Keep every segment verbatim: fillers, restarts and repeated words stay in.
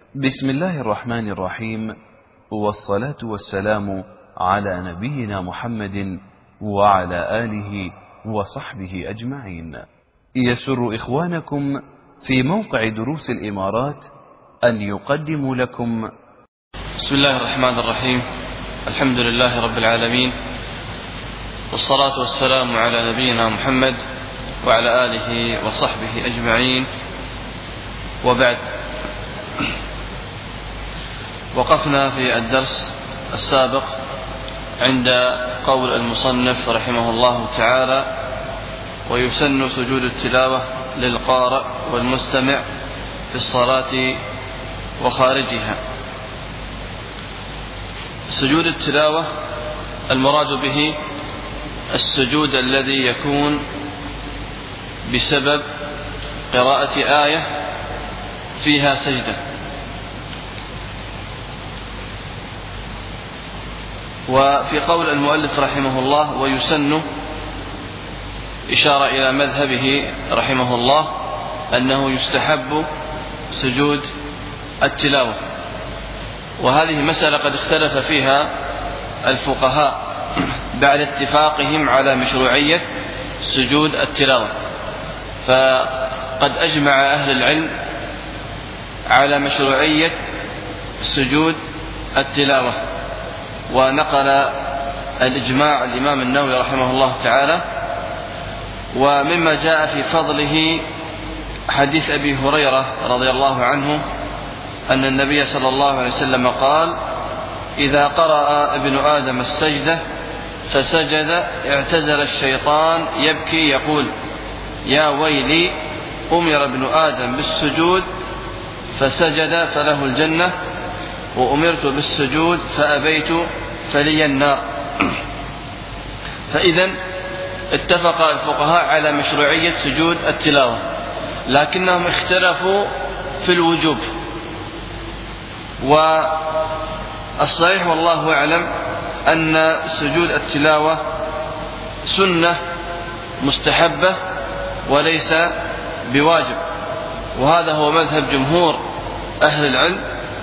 بسم الله الرحمن الرحيم، والصلاة والسلام على نبينا محمد وعلى آله وصحبه أجمعين. يسر إخوانكم في موقع دروس الإمارات أن يقدموا لكم بسم الله الرحمن الرحيم. الحمد لله رب العالمين، والصلاة والسلام على نبينا محمد وعلى آله وصحبه أجمعين، وبعد. وقفنا في الدرس السابق عند قول المصنف رحمه الله تعالى: ويسن سجود التلاوة للقارئ والمستمع في الصلاة وخارجها. سجود التلاوة المراد به السجود الذي يكون بسبب قراءة آية فيها سجدة. وفي قول المؤلف رحمه الله ويسن، إشارة إلى مذهبه رحمه الله أنه يستحب سجود التلاوة، وهذه مسألة قد اختلف فيها الفقهاء بعد اتفاقهم على مشروعية سجود التلاوة. فقد أجمع أهل العلم على مشروعية سجود التلاوة، ونقل الإجماع الإمام النووي رحمه الله تعالى. ومما جاء في فضله حديث أبي هريرة رضي الله عنه أن النبي صلى الله عليه وسلم قال: إذا قرأ ابن آدم السجدة فسجد اعتزل الشيطان يبكي يقول: يا ويلي، أمر ابن آدم بالسجود فسجد فله الجنة، وأمرت بالسجود فأبيت فلي النار. فإذن اتفق الفقهاء على مشروعية سجود التلاوة، لكنهم اختلفوا في الوجوب. والصحيح والله أعلم أن سجود التلاوة سنة مستحبة وليس بواجب، وهذا هو مذهب جمهور أهل العلم.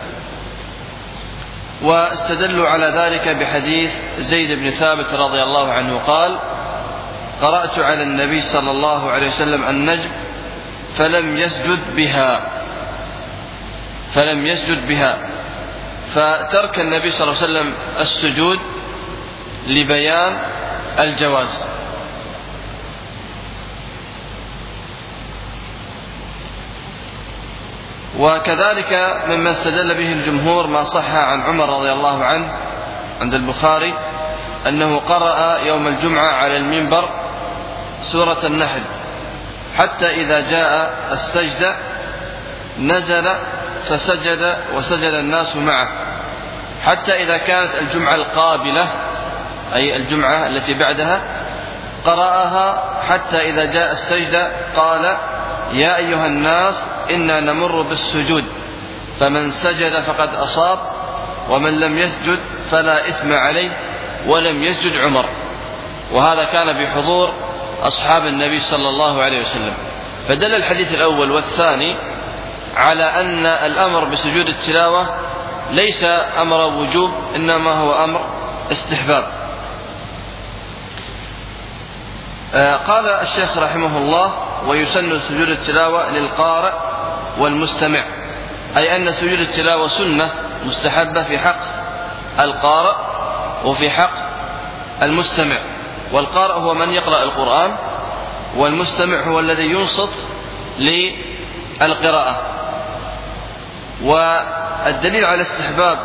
واستدلوا على ذلك بحديث زيد بن ثابت رضي الله عنه قال: قرأت على النبي صلى الله عليه وسلم النجم فلم يسجد بها فلم يسجد بها فترك النبي صلى الله عليه وسلم السجود لبيان الجواز. وكذلك مما استدل به الجمهور ما صح عن عمر رضي الله عنه عند البخاري أنه قرأ يوم الجمعة على المنبر سورة النحل حتى إذا جاء السجدة نزل فسجد وسجد الناس معه، حتى إذا كانت الجمعة القابلة أي الجمعة التي بعدها قرأها حتى إذا جاء السجدة قال: يا أيها الناس إنا نمر بالسجود فمن سجد فقد أصاب ومن لم يسجد فلا إثم عليه ولم يسجد عمر. وهذا كان بحضور أصحاب النبي صلى الله عليه وسلم. فدل الحديث الأول والثاني على أن الأمر بسجود التلاوة ليس أمر وجوب، إنما هو أمر استحباب. آه قال الشيخ رحمه الله: ويسن سجود التلاوة للقارئ والمستمع، أي أن سجود التلاوة سنة مستحبة في حق القارئ وفي حق المستمع. والقارئ هو من يقرأ القرآن، والمستمع هو الذي ينصت للقراءة. والدليل على استحباب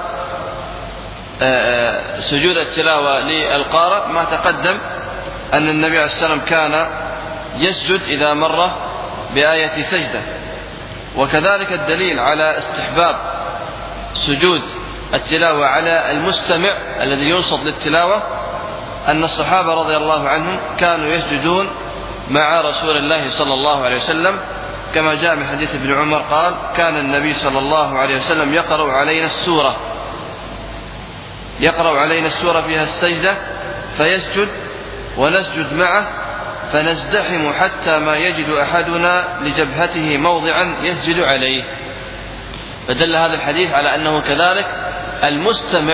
سجود التلاوة للقارئ ما تقدم أن النبي عليه الصلاة والسلام كان يسجد إذا مر بآية سجدة. وكذلك الدليل على استحباب سجود التلاوة على المستمع الذي ينصت للتلاوة أن الصحابة رضي الله عنهم كانوا يسجدون مع رسول الله صلى الله عليه وسلم، كما جاء من حديث ابن عمر قال: كان النبي صلى الله عليه وسلم يقرأ علينا السورة يقرأ علينا السورة فيها السجدة فيسجد ونسجد معه فنزدحم حتى ما يجد أحدنا لجبهته موضعا يسجد عليه. فدل هذا الحديث على أنه كذلك المستمع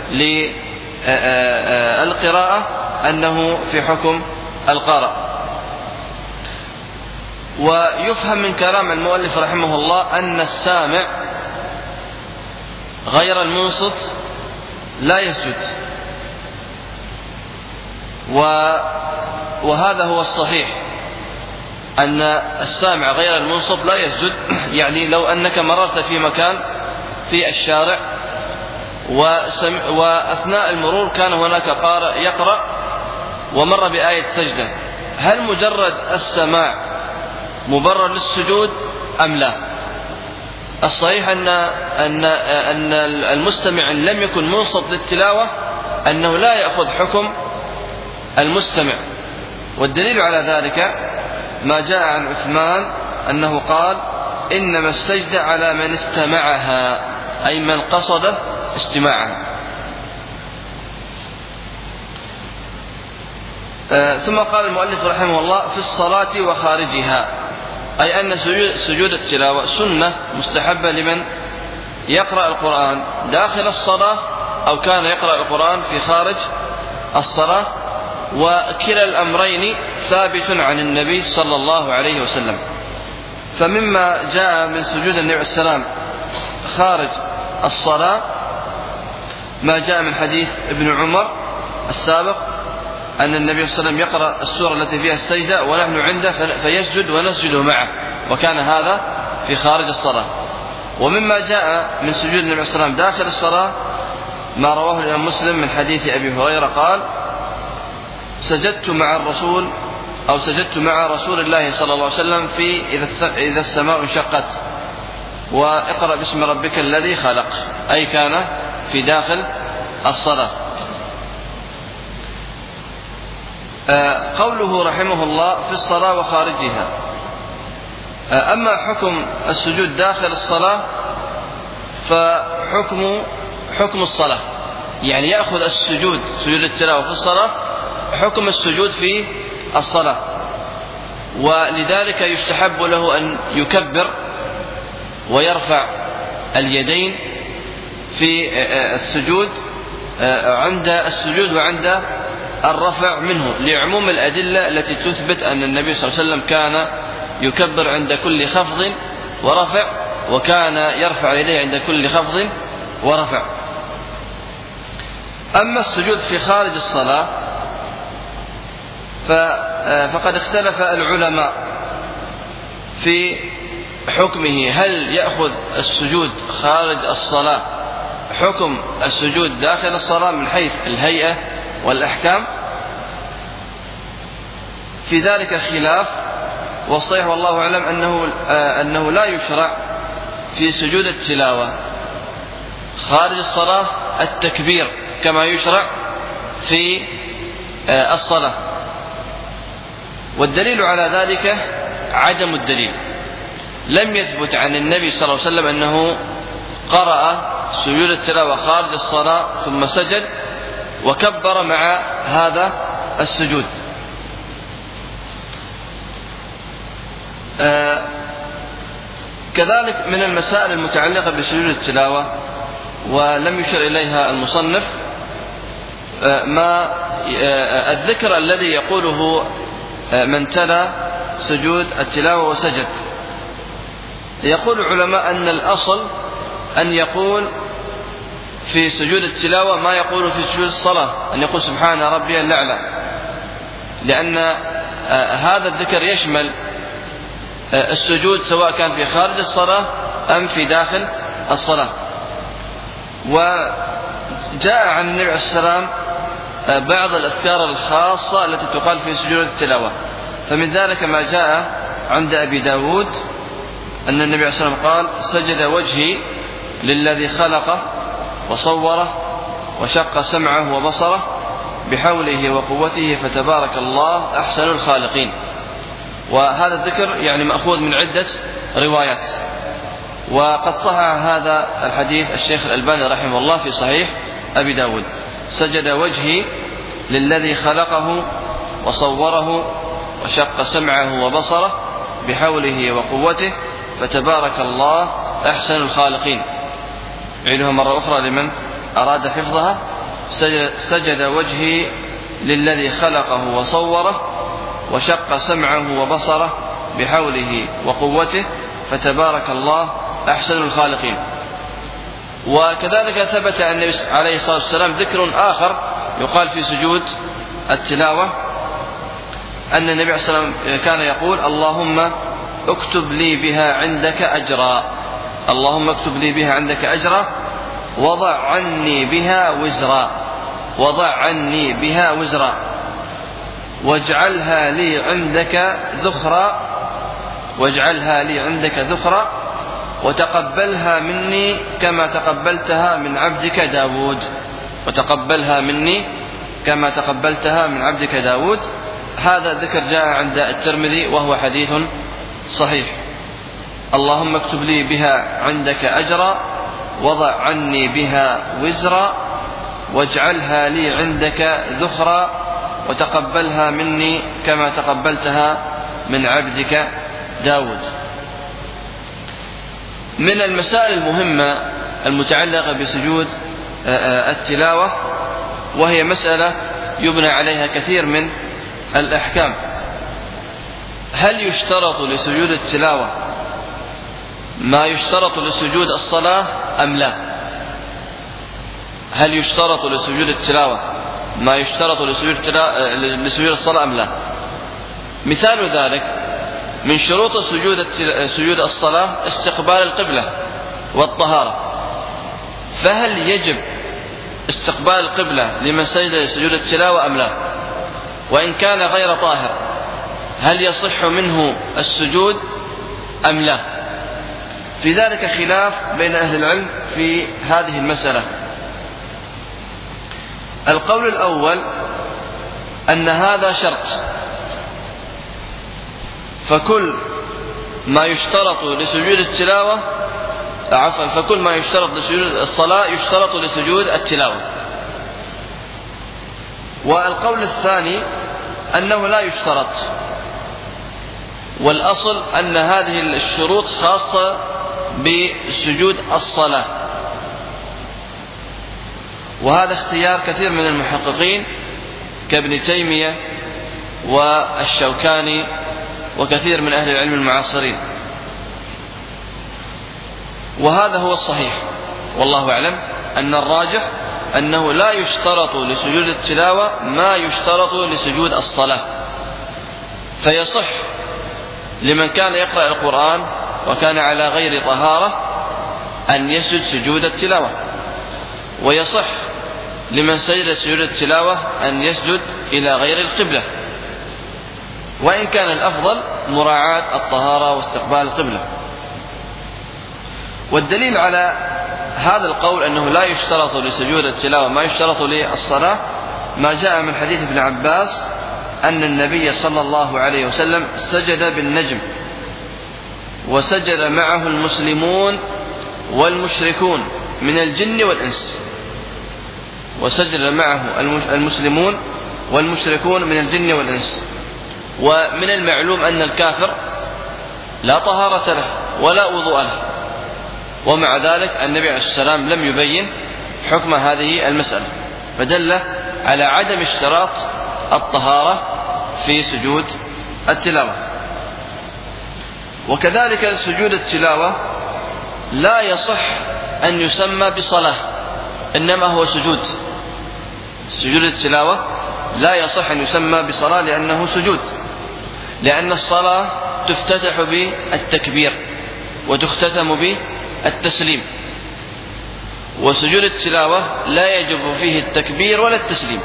للقراءة أنه في حكم القارئ. ويفهم من كلام المؤلف رحمه الله أن السامع غير المنصت لا يسجد، وهذا هو الصحيح، أن السامع غير المنصت لا يسجد. يعني لو أنك مررت في مكان في الشارع وأثناء المرور كان هناك قارئ يقرأ ومر بآية سجدة، هل مجرد السماع مبرر للسجود أم لا؟ الصحيح أن أن أن المستمع إن لم يكن منصت للتلاوة أنه لا يأخذ حكم المستمع. والدليل على ذلك ما جاء عن عثمان أنه قال: إنما السجدة على من استمعها، أي من قصد استماعها. آه ثم قال المؤلف رحمه الله: في الصلاة وخارجها، أي أن سجود التلاوة سنة مستحبة لمن يقرأ القرآن داخل الصلاة أو كان يقرأ القرآن في خارج الصلاة، وكلا الأمرين ثابت عن النبي صلى الله عليه وسلم. فمما جاء من سجود النبي عليه السلام خارج الصلاة ما جاء من حديث ابن عمر السابق أن النبي صلى الله عليه وسلم يقرأ السورة التي فيها السجدة ونحن عنده فيسجد ونسجد معه، وكان هذا في خارج الصلاة. ومما جاء من سجود النبي عليه السلام داخل الصلاة ما رواه الإمام مسلم من حديث أبي هريرة قال: سجدت مع الرسول أو سجدت مع رسول الله صلى الله عليه وسلم في إذا السماء انشقت واقرأ باسم ربك الذي خلق، أي كان في داخل الصلاة. قوله رحمه الله: في الصلاة وخارجها. أما حكم السجود داخل الصلاة فحكم حكم الصلاة، يعني يأخذ السجود سجود التلاوة في الصلاة حكم السجود في الصلاة، ولذلك يستحب له أن يكبر ويرفع اليدين في السجود عند السجود وعند الرفع منه، لعموم الأدلة التي تثبت أن النبي صلى الله عليه وسلم كان يكبر عند كل خفض ورفع، وكان يرفع يديه عند كل خفض ورفع. أما السجود في خارج الصلاة فقد اختلف العلماء في حكمه، هل يأخذ السجود خارج الصلاة حكم السجود داخل الصلاة من حيث الهيئة والأحكام؟ في ذلك خلاف، والصحيح والله أعلم أنه, أنه لا يشرع في سجود التلاوة خارج الصلاة التكبير كما يشرع في الصلاة. والدليل على ذلك عدم الدليل، لم يثبت عن النبي صلى الله عليه وسلم أنه قرأ سجود التلاوة خارج الصلاة ثم سجد وكبر مع هذا السجود. آه كذلك من المسائل المتعلقة بسجود التلاوة ولم يشر إليها المصنف آه ما آه الذكر الذي يقوله آه من تلا سجود التلاوة وسجد. يقول العلماء أن الأصل أن يقول في سجود التلاوة ما يقول في سجود الصلاة، أن يقول سبحان ربي الأعلى، لأن آه هذا الذكر يشمل آه السجود سواء كان في خارج الصلاة أم في داخل الصلاة. وجاء عن النبي عليه السلام آه بعض الأذكار الخاصة التي تقال في سجود التلاوة، فمن ذلك ما جاء عند أبي داود أن النبي عليه السلام قال: سجد وجهي للذي خلقه وصوره وشق سمعه وبصره بحوله وقوته فتبارك الله أحسن الخالقين. وهذا الذكر يعني مأخوذ من عدة روايات، وقد صحح هذا الحديث الشيخ الألباني رحمه الله في صحيح أبي داود: سجد وجهي للذي خلقه وصوره وشق سمعه وبصره بحوله وقوته فتبارك الله أحسن الخالقين. عيدها مرة أخرى لمن أراد حفظها. سجد وجهي للذي خلقه وصوره وشق سمعه وبصره بحوله وقوته فتبارك الله أحسن الخالقين. وكذلك ثبت عن النبي عليه الصلاة والسلام ذكر آخر يقال في سجود التلاوة، أن النبي عليه الصلاة والسلام كان يقول اللهم اكتب لي بها عندك أجرا، اللهم اكتب لي بها عندك أجرا وضع عني بها وزرا، وضع عني بها وزرا واجعلها لي عندك ذخرا، واجعلها لي عندك ذخرا وتقبلها مني كما تقبلتها من عبدك داود، وتقبلها مني كما تقبلتها من عبدك داود. هذا ذكر جاء عند الترمذي وهو حديث صحيح. اللهم اكتب لي بها عندك أجرا وضع عني بها وزرا واجعلها لي عندك ذخرا وتقبلها مني كما تقبلتها من عبدك داود. من المسائل المهمة المتعلقة بسجود التلاوة، وهي مسألة يبنى عليها كثير من الأحكام: هل يشترط لسجود التلاوة ما يشترط لسجود الصلاة أم لا؟ هل يشترط لسجود التلاوة ما يشترط لسجود الصلاة أم لا؟ مثال ذلك: من شروط سجود سجود الصلاة استقبال القبلة والطهارة، فهل يجب استقبال القبلة لمن سجد لسجود التلاوة أم لا؟ وإن كان غير طاهر هل يصح منه السجود أم لا؟ في ذلك خلاف بين أهل العلم في هذه المسألة. القول الأول أن هذا شرط، فكل ما يشترط لسجود التلاوة عفوا فكل ما يشترط لسجود الصلاة يشترط لسجود التلاوة. والقول الثاني أنه لا يشترط، والأصل أن هذه الشروط خاصة بسجود الصلاة. وهذا اختيار كثير من المحققين كابن تيمية والشوكاني وكثير من أهل العلم المعاصرين، وهذا هو الصحيح والله أعلم، أن الراجح أنه لا يشترط لسجود التلاوة ما يشترط لسجود الصلاة. فيصح لمن كان يقرأ القرآن وكان على غير طهارة أن يسجد سجود التلاوة، ويصح لمن سجد سجود التلاوة أن يسجد إلى غير القبلة، وإن كان الأفضل مراعاة الطهارة واستقبال القبلة. والدليل على هذا القول أنه لا يشترط لسجود التلاوة ما يشترط للصلاة ما جاء من حديث ابن عباس أن النبي صلى الله عليه وسلم سجد بالنجم وسجد معه المسلمون والمشركون من الجن والإنس، وسجد معه المسلمون والمشركون من الجن والإنس. ومن المعلوم أن الكافر لا طهارة له ولا وضوء له، ومع ذلك النبي عليه الصلاة والسلام لم يبين حكم هذه المسألة، فدل على عدم اشتراط الطهارة في سجود التلاوة. وكذلك سجود التلاوة لا يصح أن يسمى بصلاة، إنما هو سجود. سجود التلاوة لا يصح أن يسمى بصلاة لأنه سجود، لأن الصلاة تفتتح بالتكبير وتختتم بالتسليم، وسجود التلاوة لا يجب فيه التكبير ولا التسليم.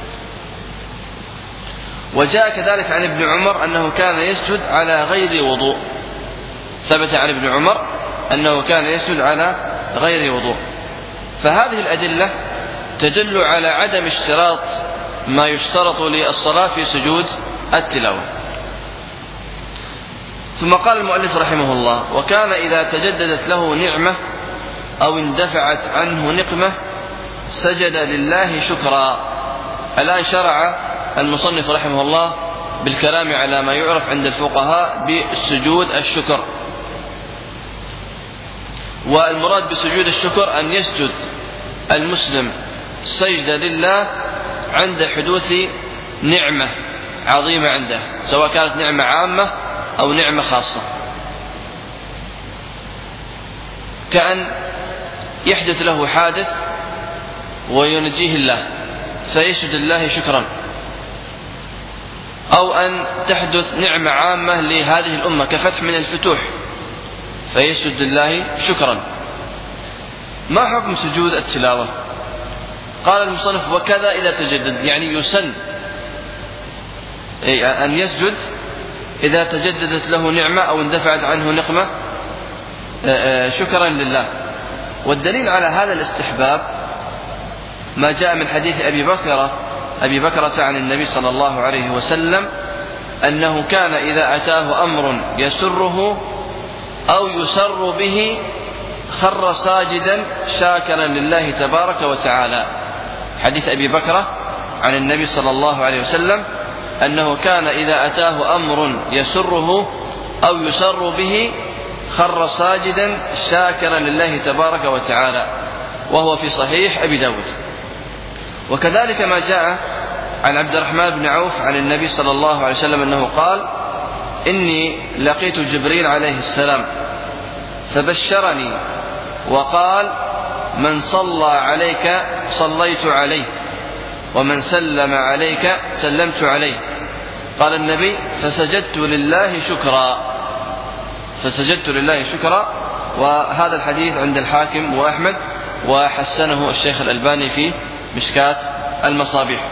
وجاء كذلك عن ابن عمر أنه كان يسجد على غير وضوء، ثبت عن ابن عمر أنه كان يسجد على غير وضوء. فهذه الأدلة تدل على عدم اشتراط ما يشترط للصلاة في سجود التلاوة. ثم قال المؤلف رحمه الله: وكان إذا تجددت له نعمة أو اندفعت عنه نقمة سجد لله شكرا. الآن شرع المصنف رحمه الله بالكلام على ما يعرف عند الفقهاء بسجود الشكر. والمراد بسجود الشكر أن يسجد المسلم سجدة لله عند حدوث نعمة عظيمة عنده، سواء كانت نعمة عامة أو نعمة خاصة، كأن يحدث له حادث وينجيه الله فيسجد الله شكرا، أو أن تحدث نعمة عامة لهذه الأمة كفتح من الفتوح فيسجد الله شكرا. ما حكم سجود التلاوة؟ قال المصنف: وكذا إذا تجدد، يعني يسن أن يسجد إذا تجددت له نعمة أو اندفعت عنه نقمة شكرا لله. والدليل على هذا الاستحباب ما جاء من حديث أبي بكر أبي بكرة عن النبي صلى الله عليه وسلم أنه كان إذا أتاه أمر يسره أو يسر به خر ساجدا شاكرا لله تبارك وتعالى. حديث أبي بكرة عن النبي صلى الله عليه وسلم أنه كان إذا أتاه أمر يسره أو يسر به خر ساجدا شاكرا لله تبارك وتعالى، وهو في صحيح أبي داود. وكذلك ما جاء عن عبد الرحمن بن عوف عن النبي صلى الله عليه وسلم أنه قال: إني لقيت جبريل عليه السلام فبشرني وقال: من صلى عليك صليت عليه، ومن سلم عليك سلمت عليه. قال النبي: فسجدت لله شكرا فسجدت لله شكرا. وهذا الحديث عند الحاكم وأحمد، وحسنه الشيخ الألباني في مشكاة المصابيح.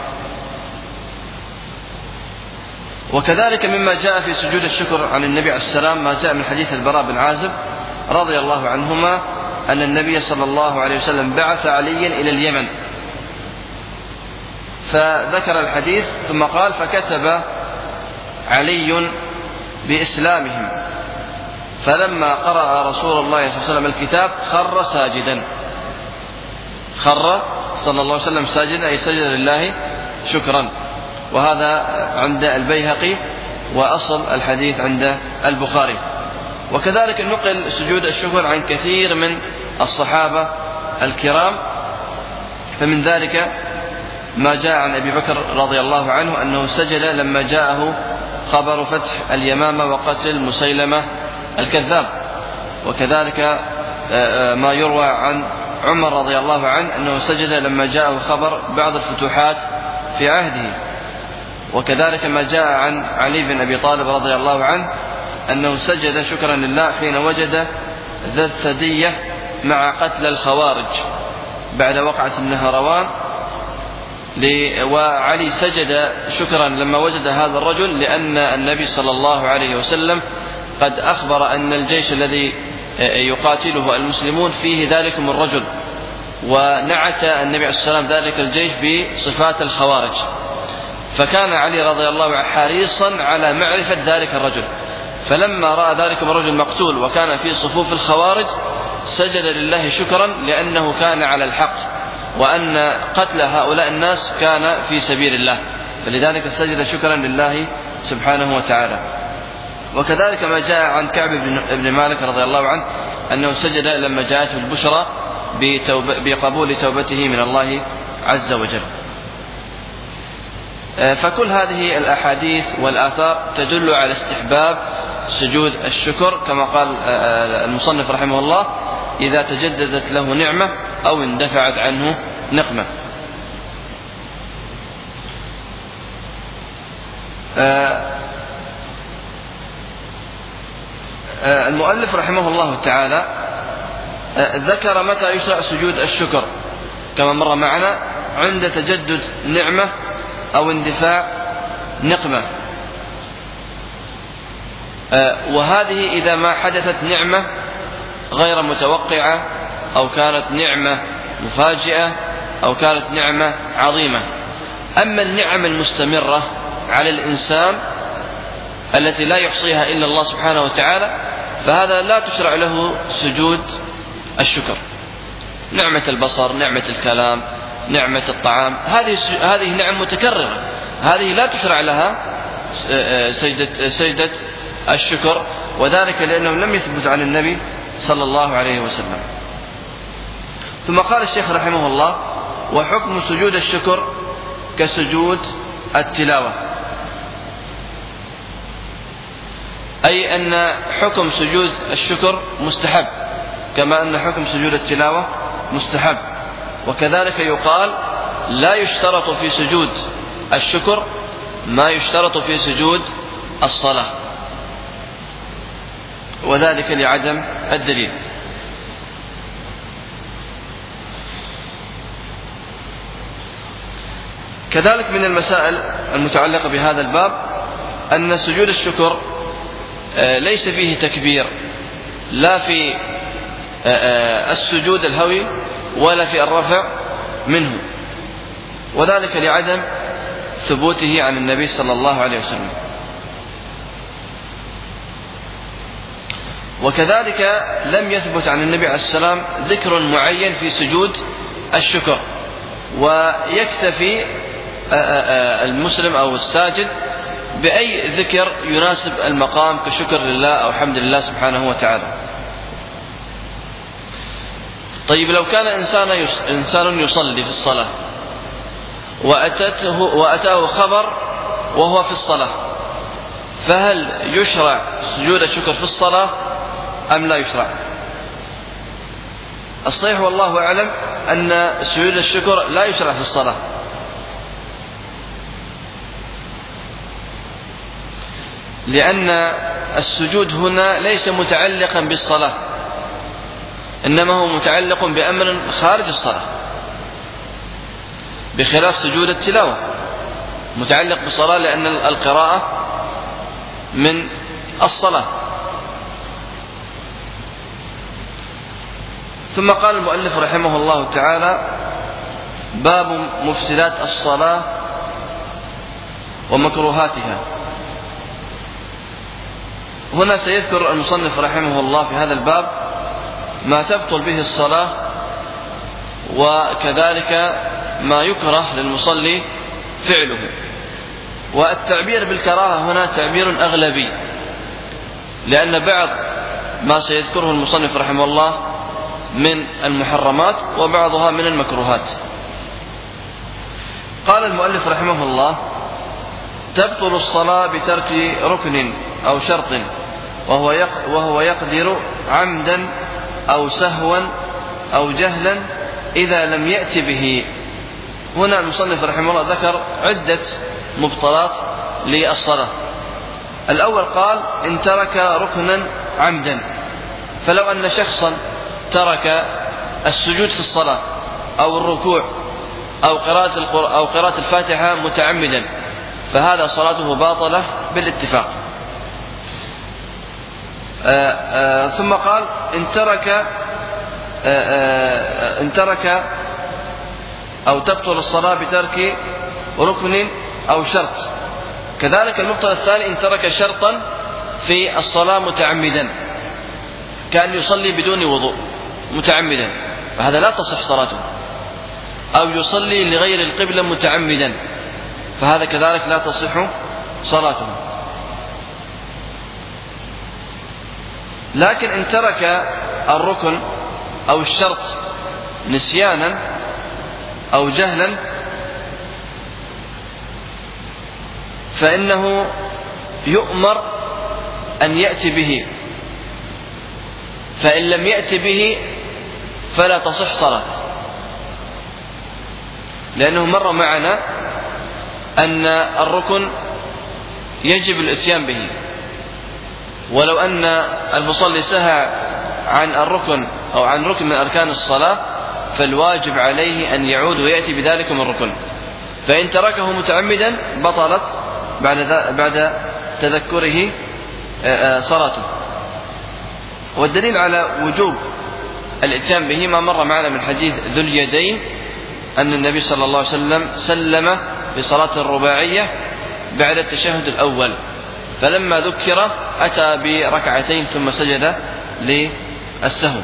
وكذلك مما جاء في سجود الشكر عن النبي عليه السلام ما جاء من حديث البراء بن عازب رضي الله عنهما أن النبي صلى الله عليه وسلم بعث عليا إلى اليمن، فذكر الحديث ثم قال: فكتب علي بإسلامهم، فلما قرأ رسول الله صلى الله عليه وسلم الكتاب خر ساجدا خر صلى الله عليه وسلم ساجدا، أي سجد لله شكرا. وهذا عند البيهقي، وأصل الحديث عند البخاري. وكذلك نقل سجود الشكر عن كثير من الصحابة الكرام، فمن ذلك ما جاء عن أبي بكر رضي الله عنه أنه سجد لما جاءه خبر فتح اليمامة وقتل مسيلمة الكذاب. وكذلك ما يروى عن عمر رضي الله عنه أنه سجد لما جاءه خبر بعض الفتوحات في عهده. وكذلك ما جاء عن علي بن أبي طالب رضي الله عنه أنه سجد شكرا لله حين وجد ذا الثدية مع قتل الخوارج بعد وقعة النهروان، وعلي سجد شكرا لما وجد هذا الرجل، لأن النبي صلى الله عليه وسلم قد أخبر أن الجيش الذي يقاتله المسلمون فيه ذلكم الرجل، ونعت النبي عليه السلام ذلك الجيش بصفات الخوارج، فكان علي رضي الله عنه حريصا على معرفة ذلك الرجل، فلما رأى ذلك الرجل مقتول وكان في صفوف الخوارج سجد لله شكرا لأنه كان على الحق، وأن قتل هؤلاء الناس كان في سبيل الله، فلذلك سجد شكرا لله سبحانه وتعالى. وكذلك ما جاء عن كعب بن مالك رضي الله عنه أنه سجد لما جاءته البشرى بقبول توبته من الله عز وجل. فكل هذه الأحاديث والآثار تدل على استحباب سجود الشكر، كما قال المصنف رحمه الله: إذا تجددت له نعمة أو اندفعت عنه نقمة. المؤلف رحمه الله تعالى ذكر متى يشرع سجود الشكر كما مر معنا: عند تجدد نعمة أو اندفاع نقمة. وهذه إذا ما حدثت نعمة غير متوقعة، أو كانت نعمة مفاجئة، أو كانت نعمة عظيمة. أما النعم المستمرة على الإنسان التي لا يحصيها إلا الله سبحانه وتعالى، فهذا لا تشرع له سجود الشكر. نعمة البصر، نعمة الكلام، نعمة الطعام، هذه هذه نعم متكررة، هذه لا تشرع لها سجدة سجدة الشكر، وذلك لأنه لم يثبت عن النبي صلى الله عليه وسلم. ثم قال الشيخ رحمه الله: وحكم سجود الشكر كسجود التلاوة، أي أن حكم سجود الشكر مستحب كما أن حكم سجود التلاوة مستحب. وكذلك يقال: لا يشترط في سجود الشكر ما يشترط في سجود الصلاة، وذلك لعدم الدليل. كذلك من المسائل المتعلقة بهذا الباب أن سجود الشكر ليس فيه تكبير، لا في السجود الهوي ولا في الرفع منه، وذلك لعدم ثبوته عن النبي صلى الله عليه وسلم. وكذلك لم يثبت عن النبي عليه السلام ذكر معين في سجود الشكر، ويكتفي المسلم أو الساجد بأي ذكر يناسب المقام كشكر لله أو حمد لله سبحانه وتعالى. طيب، لو كان إنسان إنسان يصلي في الصلاة وأتته وأتاه خبر وهو في الصلاة، فهل يشرع سجود الشكر في الصلاة أم لا يشرع؟ الصحيح والله أعلم أن سجود الشكر لا يشرع في الصلاة، لأن السجود هنا ليس متعلقا بالصلاة، إنما هو متعلق بأمر خارج الصلاة، بخلاف سجود التلاوة متعلق بالصلاة لأن القراءة من الصلاة. ثم قال المؤلف رحمه الله تعالى: باب مفسدات الصلاة ومكروهاتها. هنا سيذكر المصنف رحمه الله في هذا الباب ما تبطل به الصلاة، وكذلك ما يكره للمصلي فعله. والتعبير بالكراهة هنا تعبير أغلبي، لأن بعض ما سيذكره المصنف رحمه الله من المحرمات وبعضها من المكروهات. قال المؤلف رحمه الله: تبطل الصلاة بترك ركن أو شرط وهو وهو يقدر عمدا أو سهوا أو جهلا إذا لم يأت به. هنا المصنف رحمه الله ذكر عدة مبطلات للصلاة. الأول قال: إن ترك ركنا عمدا، فلو أن شخصا ترك السجود في الصلاة أو الركوع أو قراءة القرآن أو قراءة الفاتحة متعمدا، فهذا صلاته باطلة بالاتفاق. آآ آآ ثم قال: إن ترك آآ إن ترك أو تبطل الصلاة بترك ركن أو شرط. كذلك المبطل الثاني: إن ترك شرطا في الصلاة متعمدا، كان يصلي بدون وضوء متعمدا، فهذا لا تصح صلاته. أو يصلي لغير القبلة متعمدا، فهذا كذلك لا تصح صلاته. لكن إن ترك الركن أو الشرط نسيانا أو جهلا فإنه يؤمر أن يأتي به، فإن لم يأتي به فلا تصح صلاة، لأنه مر معنا أن الركن يجب الإتيان به، ولو أن المصلي سهى عن الركن أو عن ركن من أركان الصلاة فالواجب عليه أن يعود ويأتي بذلك من الركن، فإن تركه متعمدا بطلت بعد بعد تذكره صلاته. والدليل على وجوب الإتيان به ما مر معنا من حديث ذو اليدين أن النبي صلى الله عليه وسلم سلم في صلاة الرباعية بعد التشهد الأول، فلما ذكر أتى بركعتين ثم سجد للسهو.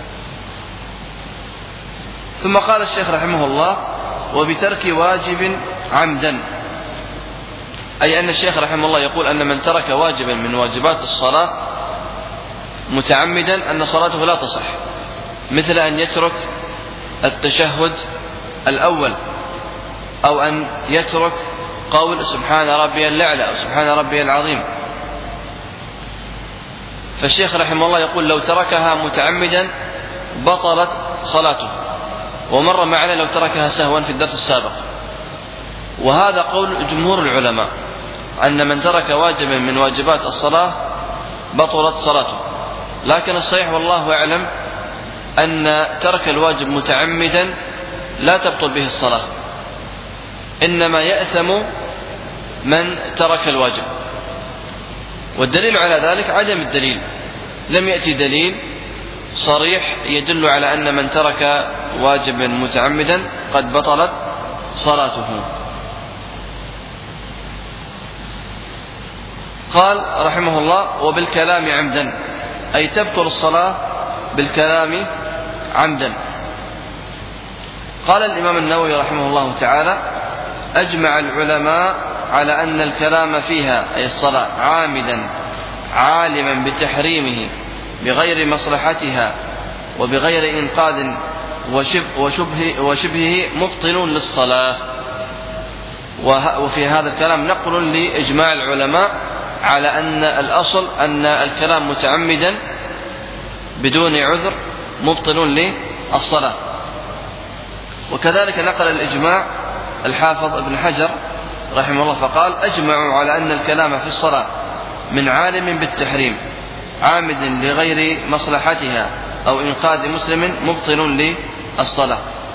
ثم قال الشيخ رحمه الله: وبترك واجب عمدا، أي أن الشيخ رحمه الله يقول أن من ترك واجبا من واجبات الصلاة متعمدا أن صلاته لا تصح، مثل أن يترك التشهد الأول، أو أن يترك قول سبحان ربي الأعلى أو سبحان ربي العظيم. فالشيخ رحمه الله يقول لو تركها متعمدا بطلت صلاته، ومر معنا لو تركها سهوا في الدرس السابق. وهذا قول جمهور العلماء أن من ترك واجبا من واجبات الصلاة بطلت صلاته، لكن الصحيح والله أعلم أن ترك الواجب متعمدا لا تبطل به الصلاة، إنما يأثم من ترك الواجب. والدليل على ذلك عدم الدليل، لم يأتي دليل صريح يدل على أن من ترك واجبا متعمدا قد بطلت صلاته. قال رحمه الله وبالكلام عمدا، أي تبطل الصلاة بالكلام عمدا. قال الإمام النووي رحمه الله تعالى أجمع العلماء على أن الكلام فيها أي الصلاة عامدا عالما بتحريمه بغير مصلحتها وبغير إنقاذ وشبه وشبهه مبطل للصلاة. وفي هذا الكلام نقل لإجماع العلماء على أن الأصل أن الكلام متعمدا بدون عذر مبطل للصلاة. وكذلك نقل الإجماع الحافظ ابن حجر رحمه الله فقال أجمعوا على أن الكلام في الصلاة من عالم بالتحريم عامد لغير مصلحتها أو إنقاذ مسلم مبطل للصلاة.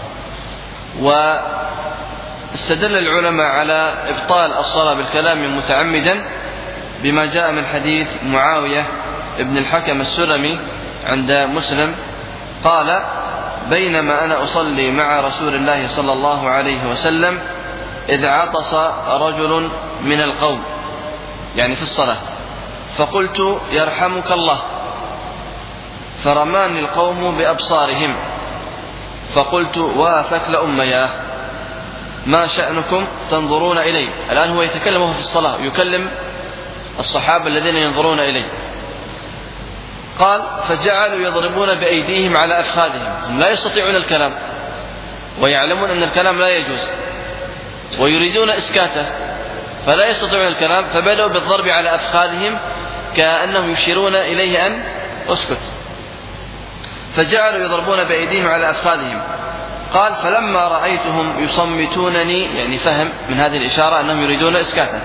واستدل العلماء على إبطال الصلاة بالكلام متعمدا بما جاء من حديث معاوية ابن الحكم السلمي عند مسلم قال بينما أنا أصلي مع رسول الله صلى الله عليه وسلم إذ عطس رجل من القوم، يعني في الصلاة، فقلت يرحمك الله، فرماني القوم بأبصارهم، فقلت واثكل أمياه ما شأنكم تنظرون إلي. الآن هو يتكلم في الصلاة، يكلم الصحابة الذين ينظرون إليه. قال فجعلوا يضربون بأيديهم على أفخاذهم، هم لا يستطيعون الكلام ويعلمون أن الكلام لا يجوز ويريدون إسكاته فلا يستطيعون الكلام، فبدأوا بالضرب على أفخاذهم كأنهم يشيرون إليه أن أسكت، فجعلوا يضربون بأيديهم على أفخاذهم. قال فلما رأيتهم يصمتونني، يعني فهم من هذه الإشارة أنهم يريدون إسكاته،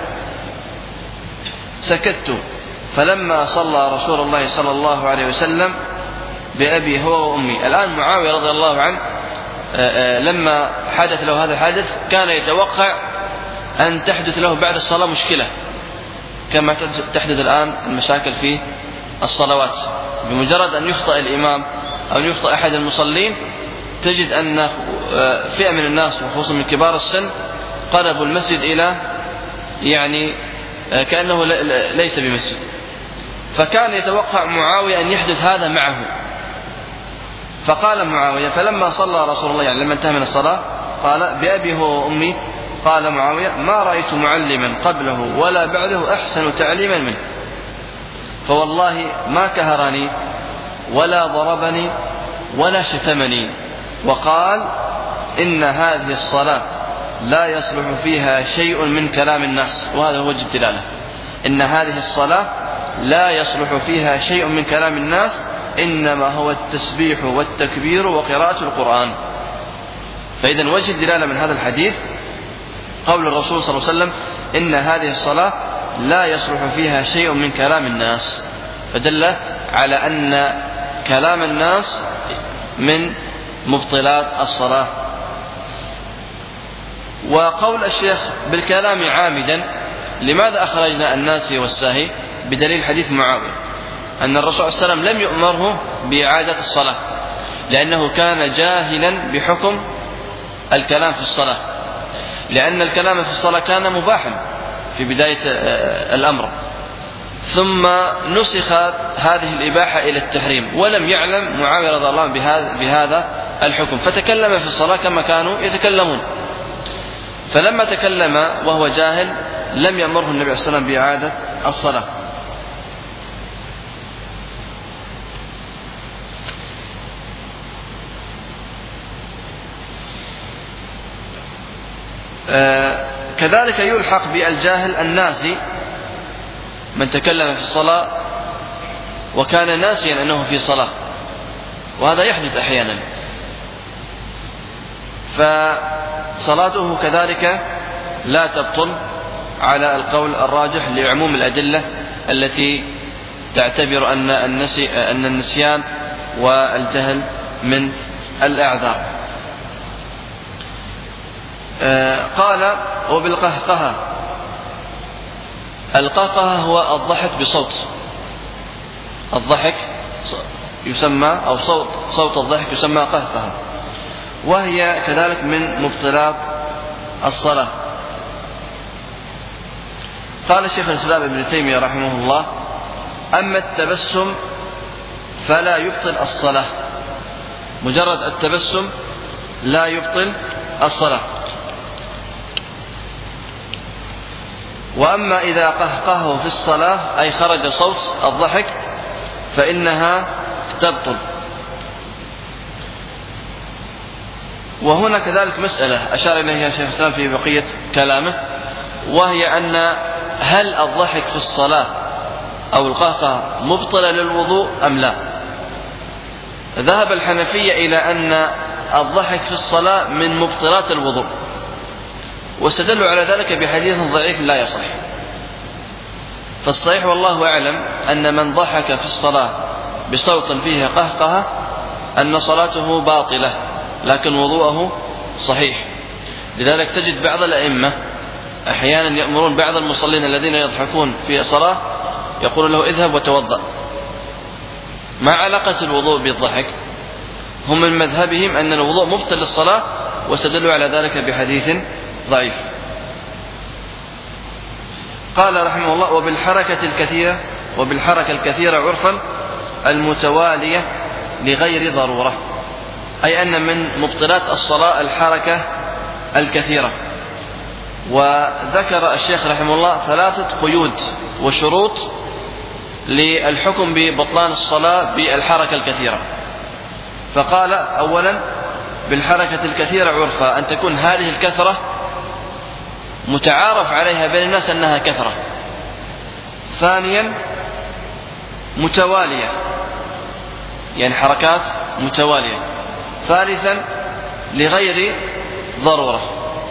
سكت. فلما صلى رسول الله صلى الله عليه وسلم بأبي هو وأمي. الآن معاوية رضي الله عنه لما حدث له هذا الحادث كان يتوقع أن تحدث له بعد الصلاة مشكلة كما تحدث الآن المشاكل في الصلوات، بمجرد أن يخطئ الإمام أو يخطئ أحد المصلين تجد أن فئة من الناس وخصوصا من كبار السن قلبوا المسجد إلى يعني كأنه ليس بمسجد. فكان يتوقع معاوية أن يحدث هذا معه، فقال معاوية فلما صلى رسول الله، يعني لما انتهى من الصلاة، قال بأبي هو وأمي، قال معاوية ما رأيت معلما قبله ولا بعده أحسن تعليما منه، فوالله ما كهرني ولا ضربني ولا شتمني، وقال إن هذه الصلاة لا يصلح فيها شيء من كلام الناس. وهذا هو وجه الدلالة، إن هذه الصلاة لا يصلح فيها شيء من كلام الناس، إنما هو التسبيح والتكبير وقراءة القرآن. فإذا وجه الدلالة من هذا الحديث قول الرسول صلى الله عليه وسلم إن هذه الصلاة لا يصلح فيها شيء من كلام الناس، فدل على أن كلام الناس من مبطلات الصلاة. وقول الشيخ بالكلام عامدا، لماذا أخرجنا الناسي والساهي؟ بدليل حديث معاوية أن الرسول صلى الله عليه وسلم لم يؤمره بإعادة الصلاة لأنه كان جاهلا بحكم الكلام في الصلاة، لأن الكلام في الصلاة كان مباحا في بداية الأمر، ثم نسخ هذه الإباحة إلى التحريم، ولم يعلم معاوية رضي الله عنه بهذا الحكم، فتكلم في الصلاة كما كانوا يتكلمون. فلما تكلم وهو جاهل لم يأمره النبي صلى الله عليه وسلم بإعادة الصلاة. كذلك يلحق بالجاهل الناسي، من تكلم في الصلاة وكان ناسيا أنه في صلاة، وهذا يحدث أحيانا، فصلاته كذلك لا تبطل على القول الراجح لعموم الأدلة التي تعتبر أن أن النسيان والجهل من الأعذار. قال وبالقهقهة، القهقهة هو الضحك بصوت، الضحك يسمى أو صوت صوت الضحك يسمى قهقهة، وهي كذلك من مبطلات الصلاة. قال شيخ الإسلام ابن تيمية رحمه الله: أما التبسم فلا يبطل الصلاة، مجرد التبسم لا يبطل الصلاة. وأما إذا قهقهه في الصلاة أي خرج صوت الضحك فإنها تبطل. وهنا كذلك مسألة أشار إليها شيخ الإسلام في بقية كلامه، وهي أن هل الضحك في الصلاة أو القهقهة مبطلة للوضوء أم لا؟ ذهب الحنفية إلى أن الضحك في الصلاة من مبطلات الوضوء، واستدلوا على ذلك بحديث ضعيف لا يصح. فالصحيح والله أعلم أن من ضحك في الصلاة بصوت فيه قهقهة أن صلاته باطلة، لكن وضوءه صحيح. لذلك تجد بعض الأئمة أحيانا يأمرون بعض المصلين الذين يضحكون في الصلاة، يقول له: اذهب وتوضأ. ما علاقة الوضوء بالضحك؟ هم من مذهبهم أن الوضوء مبطل للصلاة، واستدلوا على ذلك بحديث ضعيف. قال رحمه الله: وبالحركة الكثيرة وبالحركة الكثيرة عرفا المتوالية لغير ضرورة، أي أن من مبطلات الصلاة الحركة الكثيرة. وذكر الشيخ رحمه الله ثلاثة قيود وشروط للحكم ببطلان الصلاة بالحركة الكثيرة. فقال: أولا بالحركة الكثيرة عرفا، أن تكون هذه الكثرة متعارف عليها بين الناس أنها كثرة. ثانيا متوالية، يعني حركات متوالية. ثالثا لغير ضرورة.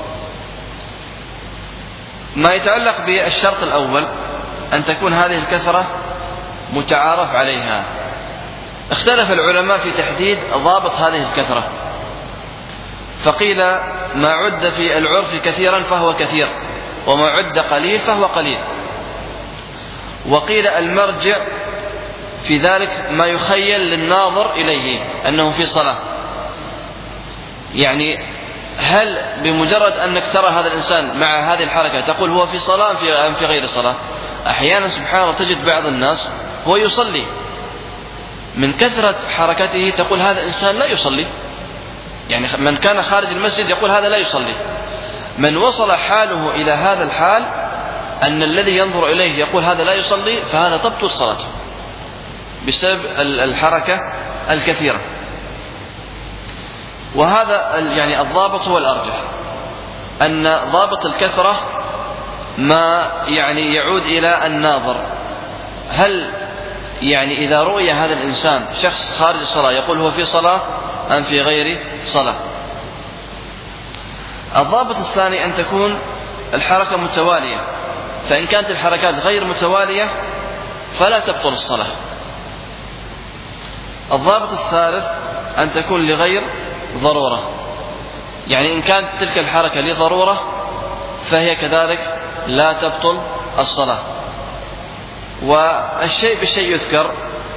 ما يتعلق بالشرط الأول أن تكون هذه الكثرة متعارف عليها، اختلف العلماء في تحديد ضابط هذه الكثرة، فقيل ما عد في العرف كثيرا فهو كثير، وما عد قليل فهو قليل. وقيل المرجع في ذلك ما يخيل للناظر إليه أنه في صلاة، يعني هل بمجرد أنك ترى هذا الإنسان مع هذه الحركة تقول هو في صلاة أم في غير صلاة؟ أحيانا سبحان الله تجد بعض الناس هو يصلي، من كثرة حركته تقول هذا إنسان لا يصلي، يعني من كان خارج المسجد يقول هذا لا يصلي. من وصل حاله إلى هذا الحال أن الذي ينظر إليه يقول هذا لا يصلي، فهذا تبطل صلاته بسبب الحركة الكثيرة. وهذا يعني الضابط هو الأرجح، أن ضابط الكثرة ما يعني يعود إلى الناظر، هل يعني إذا رؤي هذا الإنسان شخص خارج الصلاة يقول هو في صلاة أم في غير صلاة. الضابط الثاني أن تكون الحركة متوالية، فإن كانت الحركات غير متوالية فلا تبطل الصلاة. الضابط الثالث أن تكون لغير ضرورة، يعني إن كانت تلك الحركة لضرورة فهي كذلك لا تبطل الصلاة. والشيء بالشيء يذكر،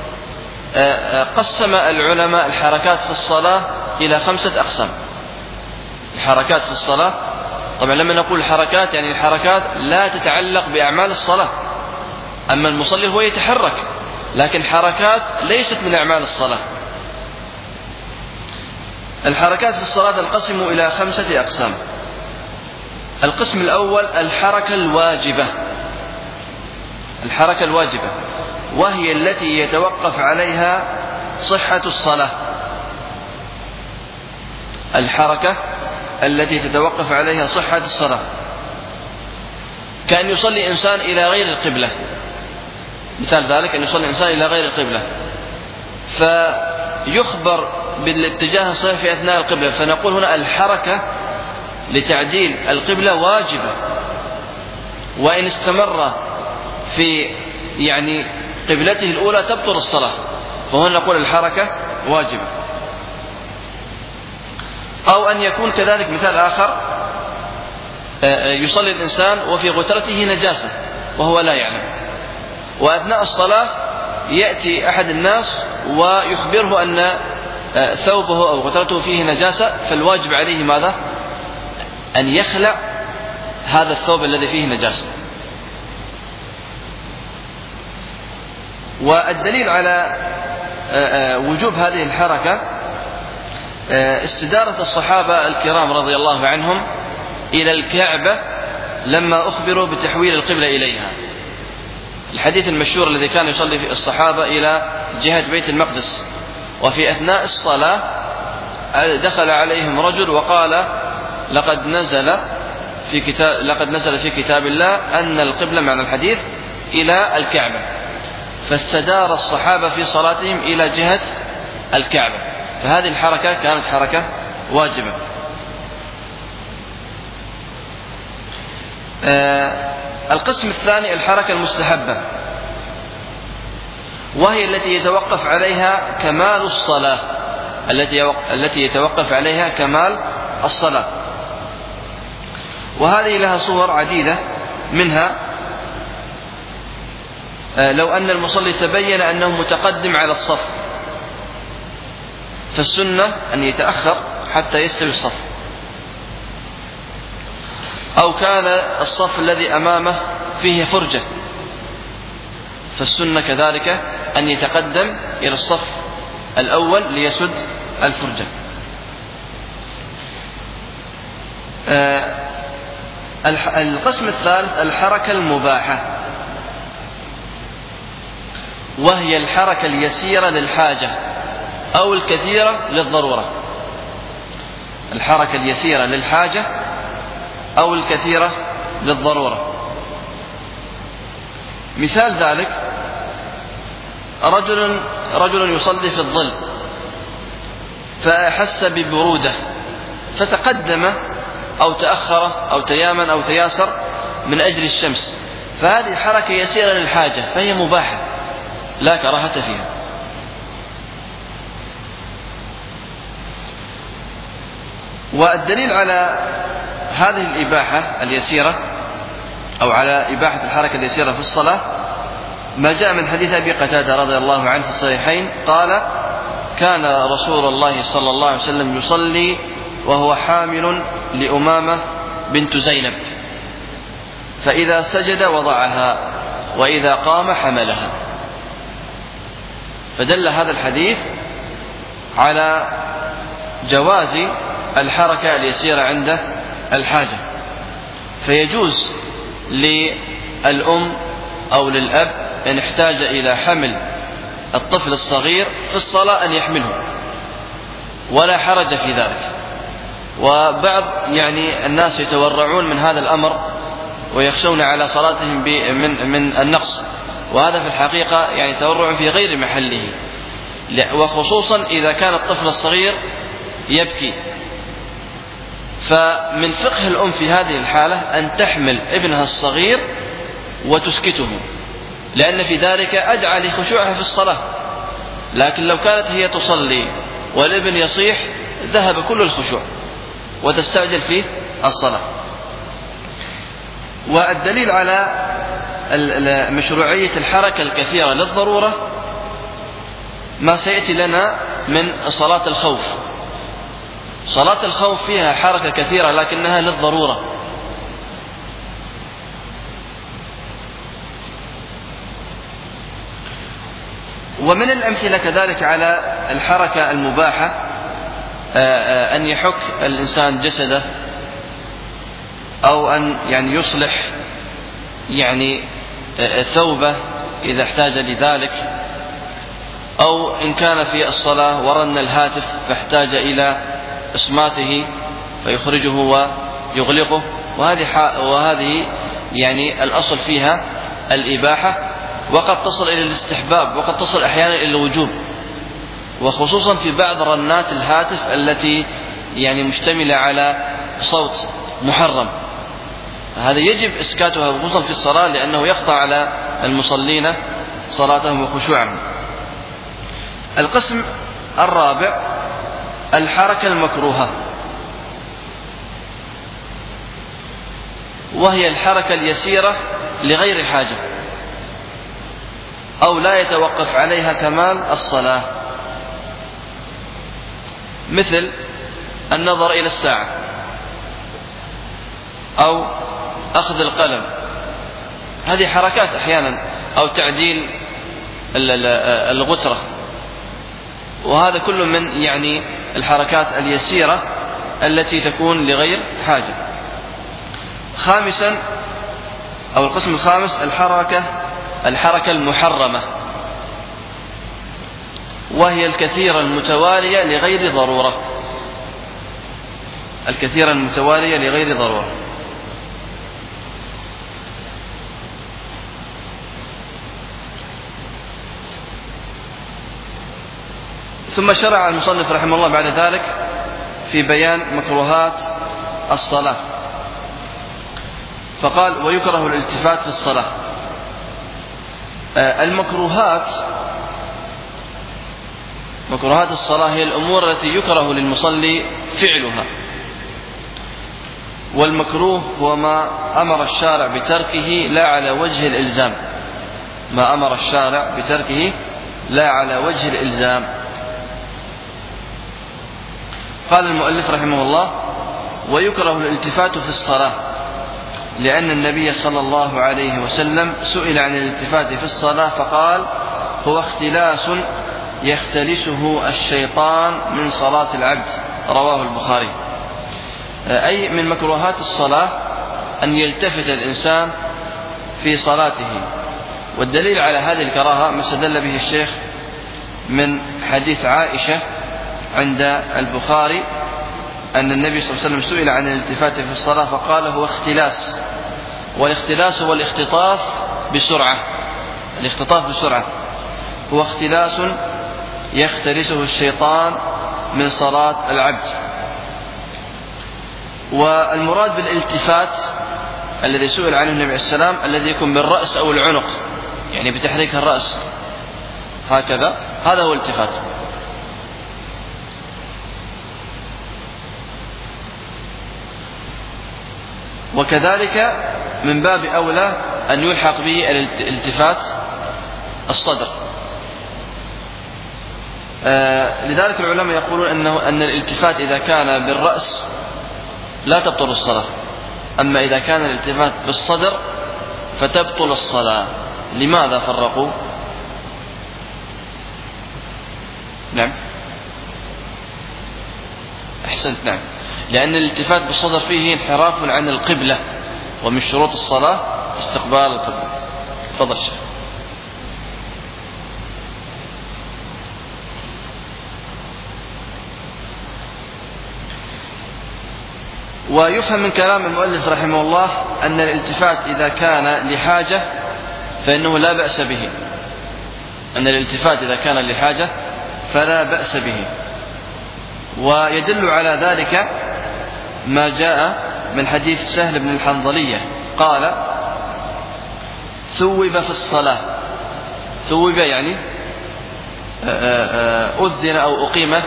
قسم العلماء الحركات في الصلاة إلى خمسة أقسام. الحركات في الصلاة، طبعا لما نقول الحركات يعني الحركات لا تتعلق بأعمال الصلاة، أما المصلي هو يتحرك، لكن حركات ليست من أعمال الصلاة. الحركات في الصلاة تنقسم إلى خمسة أقسام. القسم الأول الحركة الواجبة، الحركة الواجبة وهي التي يتوقف عليها صحة الصلاة. الحركة التي تتوقف عليها صحة الصلاة، كأن يصلي إنسان إلى غير القبلة. مثال ذلك أن يصلي إنسان إلى غير القبلة فيخبر بالاتجاه الصحيح في أثناء القبلة، فنقول هنا الحركة لتعديل القبلة واجبة، وإن استمر في يعني قبلته الأولى تبطل الصلاة، فهنا نقول الحركة واجبة. أو أن يكون كذلك مثال آخر، يصلي الإنسان وفي غترته نجاسة وهو لا يعلم، وأثناء الصلاة يأتي أحد الناس ويخبره أن ثوبه أو غترته فيه نجاسة، فالواجب عليه ماذا؟ أن يخلع هذا الثوب الذي فيه نجاسة. والدليل على وجوب هذه الحركة استدارة الصحابة الكرام رضي الله عنهم إلى الكعبة لما أخبروا بتحويل القبلة إليها. الحديث المشهور الذي كان يصلي في الصحابة إلى جهة بيت المقدس، وفي أثناء الصلاة دخل عليهم رجل وقال لقد نزل في كتاب لقد نزل في كتاب الله أن القبلة معنى الحديث إلى الكعبة، فاستدار الصحابة في صلاتهم إلى جهة الكعبة، فهذه الحركة كانت حركة واجبة. آه القسم الثاني الحركة المستحبة، وهي التي يتوقف عليها كمال الصلاة، التي التي يتوقف عليها كمال الصلاة، وهذه لها صور عديدة. منها لو أن المصلي تبين أنه متقدم على الصف، فالسنة أن يتأخر حتى يستوي الصف، أو كان الصف الذي أمامه فيه فرجة، فالسنة كذلك أن يتقدم إلى الصف الأول ليسد الفرجة. القسم الثالث الحركة المباحة، وهي الحركة اليسيرة للحاجة أو الكثيرة للضرورة. الحركة اليسيرة للحاجة أو الكثيرة للضرورة. مثال ذلك رجل رجل يصلي في الظل فأحس ببرودة فتقدم أو تأخر أو تيامن أو تياسر من أجل الشمس، فهذه حركة يسيرة للحاجة فهي مباحة لا كراهة فيها. والدليل على هذه الإباحة اليسيرة أو على إباحة الحركة اليسيرة في الصلاة ما جاء من حديث أبي قتادة رضي الله عنه في الصحيحين قال: كان رسول الله صلى الله عليه وسلم يصلي وهو حامل لأمامة بنت زينب، فإذا سجد وضعها وإذا قام حملها. فدل هذا الحديث على جواز الحركة اليسيرة عند الحاجة، فيجوز للأم أو للأب إن احتاج إلى حمل الطفل الصغير في الصلاة أن يحمله ولا حرج في ذلك. وبعض يعني الناس يتورعون من هذا الأمر ويخشون على صلاتهم من من النقص، وهذا في الحقيقة يعني تورع في غير محله، وخصوصا إذا كان الطفل الصغير يبكي. فمن فقه الأم في هذه الحالة أن تحمل ابنها الصغير وتسكته، لأن في ذلك أدعى لخشوعها في الصلاة. لكن لو كانت هي تصلي والابن يصيح ذهب كل الخشوع وتستعجل في الصلاة. والدليل على مشروعية الحركة الكثيرة للضرورة ما سيأتي لنا من صلاة الخوف. صلاة الخوف فيها حركة كثيرة لكنها للضرورة، ومن الأمثلة كذلك على الحركة المباحة أن يحك الإنسان جسده أو أن يعني يصلح يعني ثوبه إذا احتاج لذلك، أو إن كان في الصلاة ورن الهاتف فاحتاج إلى إصماته فيخرجه ويغلقه، وهذه وهذه يعني الأصل فيها الإباحة، وقد تصل إلى الاستحباب، وقد تصل أحيانا إلى الوجوب، وخصوصا في بعض رنات الهاتف التي يعني مشتملة على صوت محرم، هذا يجب إسكاتها خصوصا في الصلاة، لأنه يقطع على المصلين صلاتهم وخشوعهم. القسم الرابع الحركة المكروهة، وهي الحركة اليسيرة لغير حاجة أو لا يتوقف عليها كمال الصلاة، مثل النظر إلى الساعة أو أخذ القلم، هذه حركات أحيانا، أو تعديل الغترة، وهذا كله من يعني الحركات اليسيرة التي تكون لغير حاجة. خامسا أو القسم الخامس الحركة الحركة المحرمة، وهي الكثيرة المتوالية لغير ضرورة، الكثيرة المتوالية لغير ضرورة. ثم شرع المصنف رحمه الله بعد ذلك في بيان مكروهات الصلاة، فقال ويكره الالتفات في الصلاة. المكروهات مكروهات الصلاة هي الأمور التي يكره للمصلي فعلها، والمكروه هو ما أمر الشارع بتركه لا على وجه الإلزام، ما أمر الشارع بتركه لا على وجه الإلزام. قال المؤلف رحمه الله ويكره الالتفات في الصلاة، لأن النبي صلى الله عليه وسلم سئل عن الالتفات في الصلاة فقال هو اختلاس يختلسه الشيطان من صلاة العبد، رواه البخاري. أي من مكروهات الصلاة أن يلتفت الإنسان في صلاته، والدليل على هذه الكراهة ما استدل به الشيخ من حديث عائشة عند البخاري أن النبي صلى الله عليه وسلم سئل عن الالتفات في الصلاة فقال هو اختلاس، والاختلاس هو الاختطاف بسرعة، الاختطاف بسرعة هو اختلاس يختلسه الشيطان من صلاة العبد. والمراد بالالتفات الذي سئل عنه النبي عليه السلام الذي يكون بالرأس أو العنق، يعني بتحريك الرأس هكذا، هذا هو الالتفات. وكذلك من باب أولى أن يلحق به الالتفات الصدر. آه لذلك العلماء يقولون أنه أن الالتفات إذا كان بالرأس لا تبطل الصلاة، أما إذا كان الالتفات بالصدر فتبطل الصلاة. لماذا فرقوا؟ نعم أحسنت، نعم، لأن الالتفات بالصدر فيه انحراف عن القبلة، ومن شروط الصلاة استقبال القبلة. تفضل الشيخ. ويفهم من كلام المؤلف رحمه الله أن الالتفات إذا كان لحاجة فإنه لا بأس به، أن الالتفات إذا كان لحاجة فلا بأس به. ويدل على ذلك ما جاء من حديث سهل بن الحنظلية قال ثوب في الصلاة، ثوب يعني أذن أو أقيمة،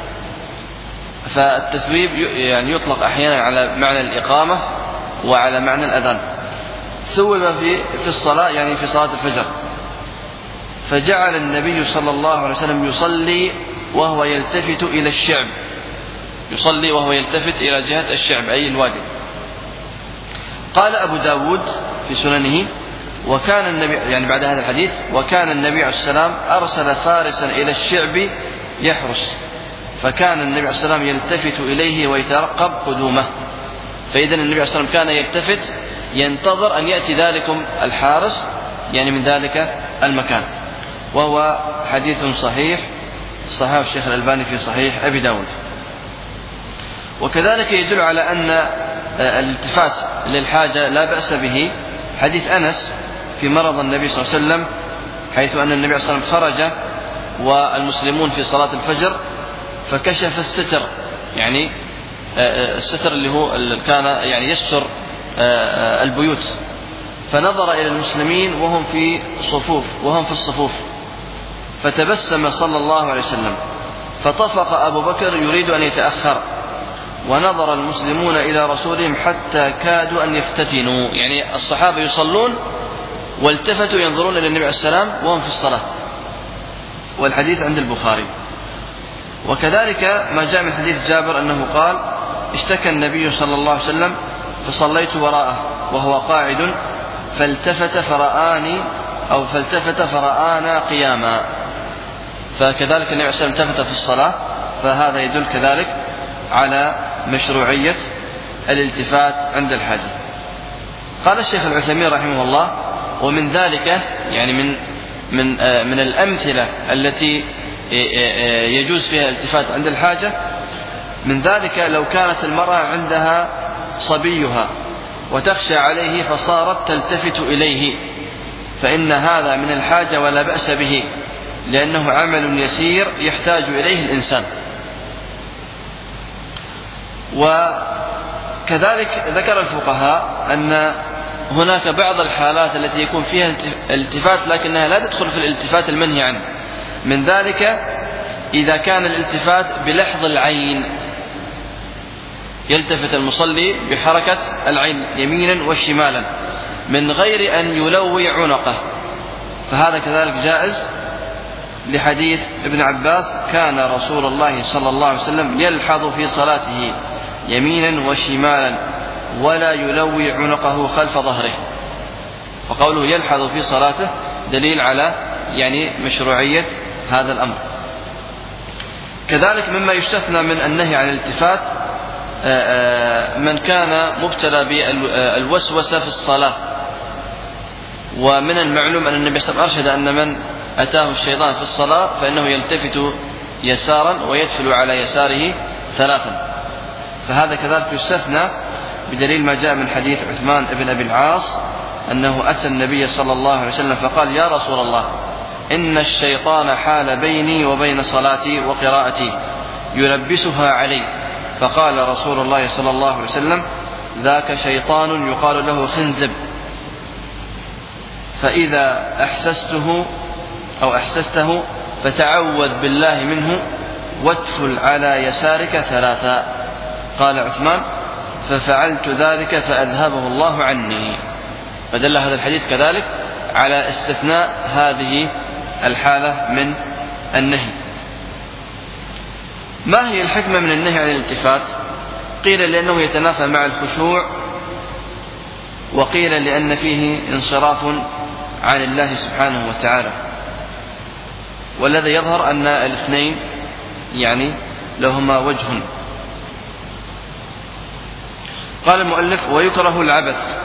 فالتثويب يعني يطلق أحيانا على معنى الإقامة وعلى معنى الأذان. ثوب في في الصلاة يعني في صلاة الفجر، فجعل النبي صلى الله عليه وسلم يصلي وهو يلتفت إلى الشعب، يصلي وهو يلتفت إلى جهة الشعب أي الوادي. قال أبو داود في سننه وكان النبي يعني بعد هذا الحديث وكان النبي عليه السلام أرسل فارسا إلى الشعب يحرس، فكان النبي عليه السلام يلتفت إليه ويترقب قدومه. فإذا النبي عليه السلام كان يلتفت ينتظر أن يأتي ذلكم الحارس يعني من ذلك المكان، وهو حديث صحيح صححه الشيخ الألباني في صحيح أبي داود. وكذلك يدل على أن الالتفات للحاجة لا بأس به حديث أنس في مرض النبي صلى الله عليه وسلم، حيث أن النبي صلى الله عليه وسلم خرج والمسلمون في صلاة الفجر فكشف الستر، يعني الستر اللي هو كان يعني يستر البيوت، فنظر إلى المسلمين وهم في صفوف وهم في الصفوف فتبسم صلى الله عليه وسلم، فطفق أبو بكر يريد أن يتأخر، ونظر المسلمون إلى رسولهم حتى كادوا أن يفتتنوا، يعني الصحابة يصلون والتفتوا ينظرون إلى النبي عليه السلام وهم في الصلاة، والحديث عند البخاري. وكذلك ما جاء من حديث جابر أنه قال: اشتكى النبي صلى الله عليه وسلم فصليت وراءه وهو قاعد فالتفت فرآني أو فالتفت فرآنا قياما، فكذلك النبي عليه السلام التفت في الصلاة، فهذا يدل كذلك على مشروعية الالتفات عند الحاجة. قال الشيخ العثيمين رحمه الله: ومن ذلك يعني من من من الأمثلة التي يجوز فيها الالتفات عند الحاجة، من ذلك لو كانت المرأة عندها صبيها وتخشى عليه فصارت تلتفت إليه، فإن هذا من الحاجة ولا بأس به، لأنه عمل يسير يحتاج إليه الإنسان. وكذلك ذكر الفقهاء أن هناك بعض الحالات التي يكون فيها التفات لكنها لا تدخل في الالتفات المنهي عنه، من ذلك إذا كان الالتفات بلحظ العين، يلتفت المصلي بحركة العين يمينا وشمالا من غير أن يلوي عنقه، فهذا كذلك جائز، لحديث ابن عباس: كان رسول الله صلى الله عليه وسلم يلحظ في صلاته يمينا وشمالا ولا يلوي عنقه خلف ظهره، فقوله يلحظ في صلاته دليل على يعني مشروعية هذا الأمر. كذلك مما يستثنى من النهي عن الالتفات من كان مبتلى بالوسوسة في الصلاة، ومن المعلوم أن النبي صلى الله عليه وسلم أرشد أن من أتاه الشيطان في الصلاة فإنه يلتفت يسارا ويدفل على يساره ثلاثا، فهذا كذلك يستثنى بدليل ما جاء من حديث عثمان بن أبي العاص أنه أتى النبي صلى الله عليه وسلم فقال: يا رسول الله، إن الشيطان حال بيني وبين صلاتي وقراءتي يلبسها علي، فقال رسول الله صلى الله عليه وسلم: ذاك شيطان يقال له خنزب، فإذا أحسسته أو أحسسته فتعوذ بالله منه وادفل على يسارك ثلاثا. قال عثمان: ففعلت ذلك فأذهبه الله عني. فدل هذا الحديث كذلك على استثناء هذه الحالة من النهي. ما هي الحكمة من النهي عن الالتفات؟ قيل لأنه يتنافى مع الخشوع، وقيل لأن فيه انصراف عن الله سبحانه وتعالى، والذي يظهر أن الاثنين يعني لهما وجه. قال المؤلف: ويكره العبث.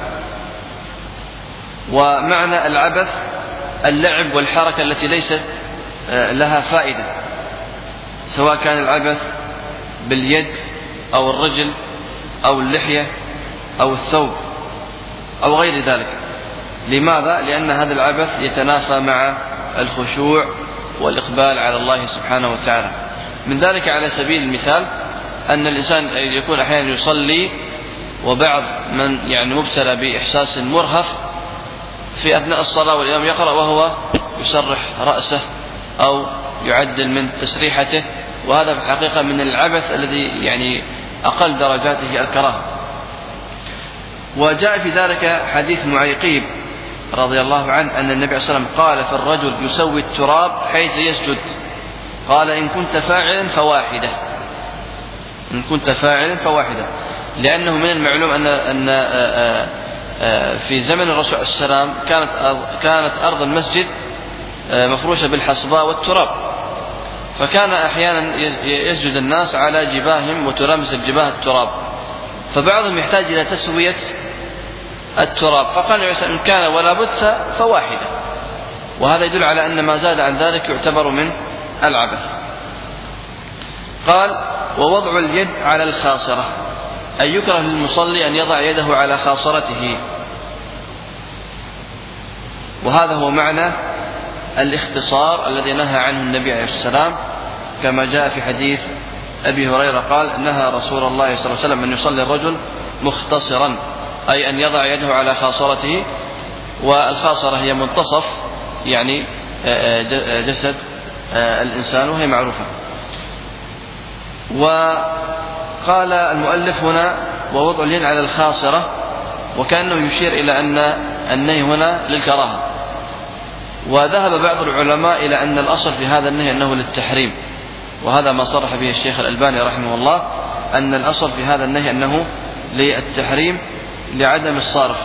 ومعنى العبث اللعب والحركة التي ليست لها فائدة، سواء كان العبث باليد أو الرجل أو اللحية أو الثوب أو غير ذلك. لماذا؟ لأن هذا العبث يتنافى مع الخشوع والإقبال على الله سبحانه وتعالى. من ذلك على سبيل المثال أن الإنسان يكون أحيانا يصلي وبعض من يعني مبتلى بإحساس مرهف في أثناء الصلاة والإمام يقرأ وهو يسرح رأسه أو يعدل من تسريحته، وهذا في الحقيقة من العبث الذي يعني أقل درجاته الكراهة. وجاء في ذلك حديث معيقيب رضي الله عنه أن النبي صلى الله عليه وسلم قال في الرجل يسوي التراب حيث يسجد، قال: إن كنت فاعلا فواحدة، إن كنت فاعلا فواحدة، لأنه من المعلوم أن أن في زمن الرسول عليه السلام كانت كانت أرض المسجد مفروشة بالحصباء والتراب، فكان أحيانا يسجد الناس على جباههم وتلامس الجباه التراب، فبعضهم يحتاج إلى تسوية التراب، فقال إن كان ولا بد فواحدة، وهذا يدل على أن ما زاد عن ذلك يعتبر من العبث. قال: ووضع اليد على الخاصرة، أي يكره للمصلي أن يضع يده على خاصرته، وهذا هو معنى الاختصار الذي نهى عنه النبي عليه السلام، كما جاء في حديث أبي هريرة قال: نهى رسول الله صلى الله عليه وسلم أن يصلي الرجل مختصرا، أي أن يضع يده على خاصرته، والخاصرة هي منتصف يعني جسد الإنسان، وهي معروفة. وقال المؤلف هنا: ووضع اليد على الخاصرة، وكأنه يشير إلى أن النهي هنا للكراهة. وذهب بعض العلماء إلى أن الأصل في هذا النهي أنه للتحريم، وهذا ما صرح به الشيخ الألباني رحمه الله، أن الأصل في هذا النهي أنه للتحريم لعدم الصارف.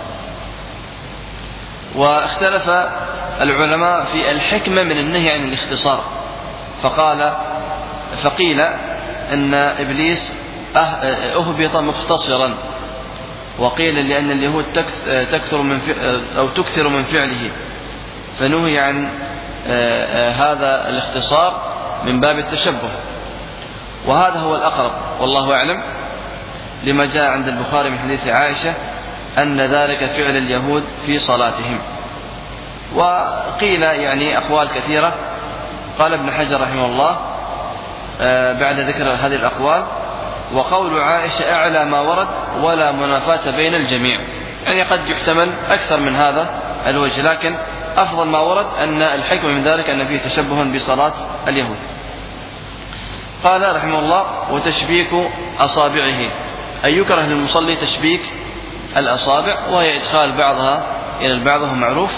واختلف العلماء في الحكمة من النهي عن الاختصار، فقال فقيل أن إبليس أهبط مختصرا، وقيل لأن اليهود تكثر من أو تكثر من فعله، فنهي عن هذا الاختصار من باب التشبه. وهذا هو الأقرب والله أعلم، لما جاء عند البخاري من حديث عائشة أن ذلك فعل اليهود في صلاتهم. وقيل يعني أقوال كثيرة. قال ابن حجر رحمه الله بعد ذكر هذه الأقوال: وقول عائشة أعلى ما ورد ولا منافاة بين الجميع، يعني قد يحتمل أكثر من هذا الوجه، لكن أفضل ما ورد أن الحكم من ذلك أن فيه تشبه بصلاة اليهود. قال رحمه الله: وتشبيك أصابعه، أي يكره للمصلي تشبيك الأصابع، وهي إدخال بعضها إلى البعض، وهو معروف.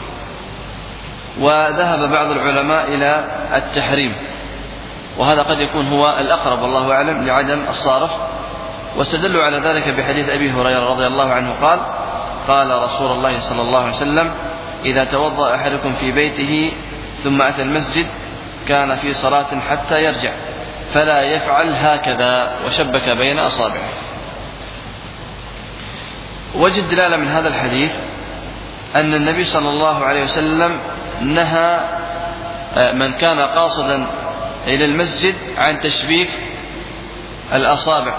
وذهب بعض العلماء إلى التحريم، وهذا قد يكون هو الأقرب والله أعلم لعدم الصارف. واستدلوا على ذلك بحديث أبي هريرة رضي الله عنه قال: قال رسول الله صلى الله عليه وسلم: إذا توضأ أحدكم في بيته ثم أتى المسجد كان في صلاة حتى يرجع فلا يفعل هكذا، وشبك بين أصابعه. وجه الدلالة من هذا الحديث أن النبي صلى الله عليه وسلم نهى من كان قاصدا إلى المسجد عن تشبيك الأصابع.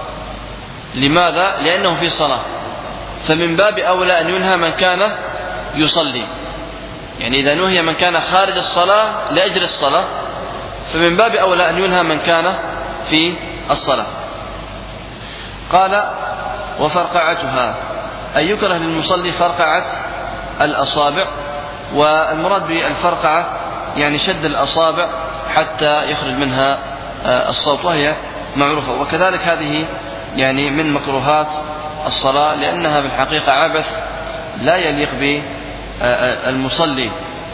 لماذا؟ لأنه في صلاة، فمن باب أولى أن ينهى من كان يصلي. يعني إذا نهي من كان خارج الصلاة لأجل الصلاة، فمن باب أولى أن ينهى من كان في الصلاة. قال: وفرقعتها، أي يكره للمصلي فرقعة الأصابع، والمراد بالفرقعة يعني شد الأصابع حتى يخرج منها الصوت، وهي معروفة. وكذلك هذه يعني من مكروهات الصلاة، لأنها بالحقيقة عبث لا يليق بالمصلي،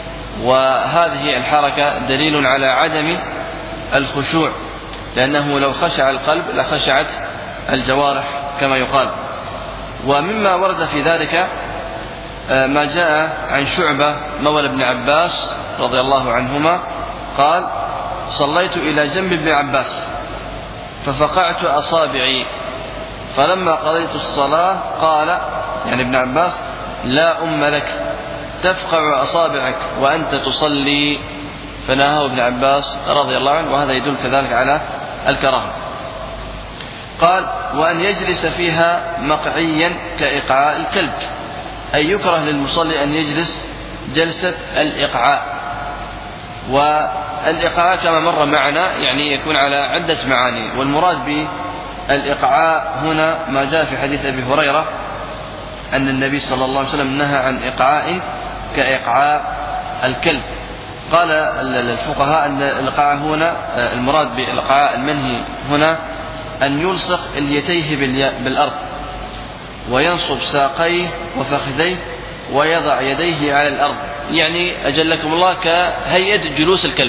وهذه الحركة دليل على عدم الخشوع، لأنه لو خشع القلب لخشعت الجوارح كما يقال. ومما ورد في ذلك ما جاء عن شعبة مولى ابن عباس رضي الله عنهما قال: صليت إلى جنب ابن عباس ففقعت أصابعي، فلما قضيت الصلاة قال يعني ابن عباس: لا أم لك، تفقع أصابعك وأنت تصلي، فنهاه ابن عباس رضي الله عنه، وهذا يدل كذلك على الكراهة. قال: وأن يجلس فيها مقعيا كإقعاء الكلب، أي يكره للمصلي أن يجلس جلسة الإقعاء. والإقعاء كما مر معنا يعني يكون على عدة معاني، والمراد بالإقعاء هنا ما جاء في حديث أبي هريرة أن النبي صلى الله عليه وسلم نهى عن إقعاء كإقعاء الكلب. قال الفقهاء أن الإقعاء هنا المراد بالإقعاء المنهي هنا أن يلصق اليتيه بالأرض وينصب ساقيه وفخذيه ويضع يديه على الأرض، يعني أجلكم الله كهيئة جلوس الكلب،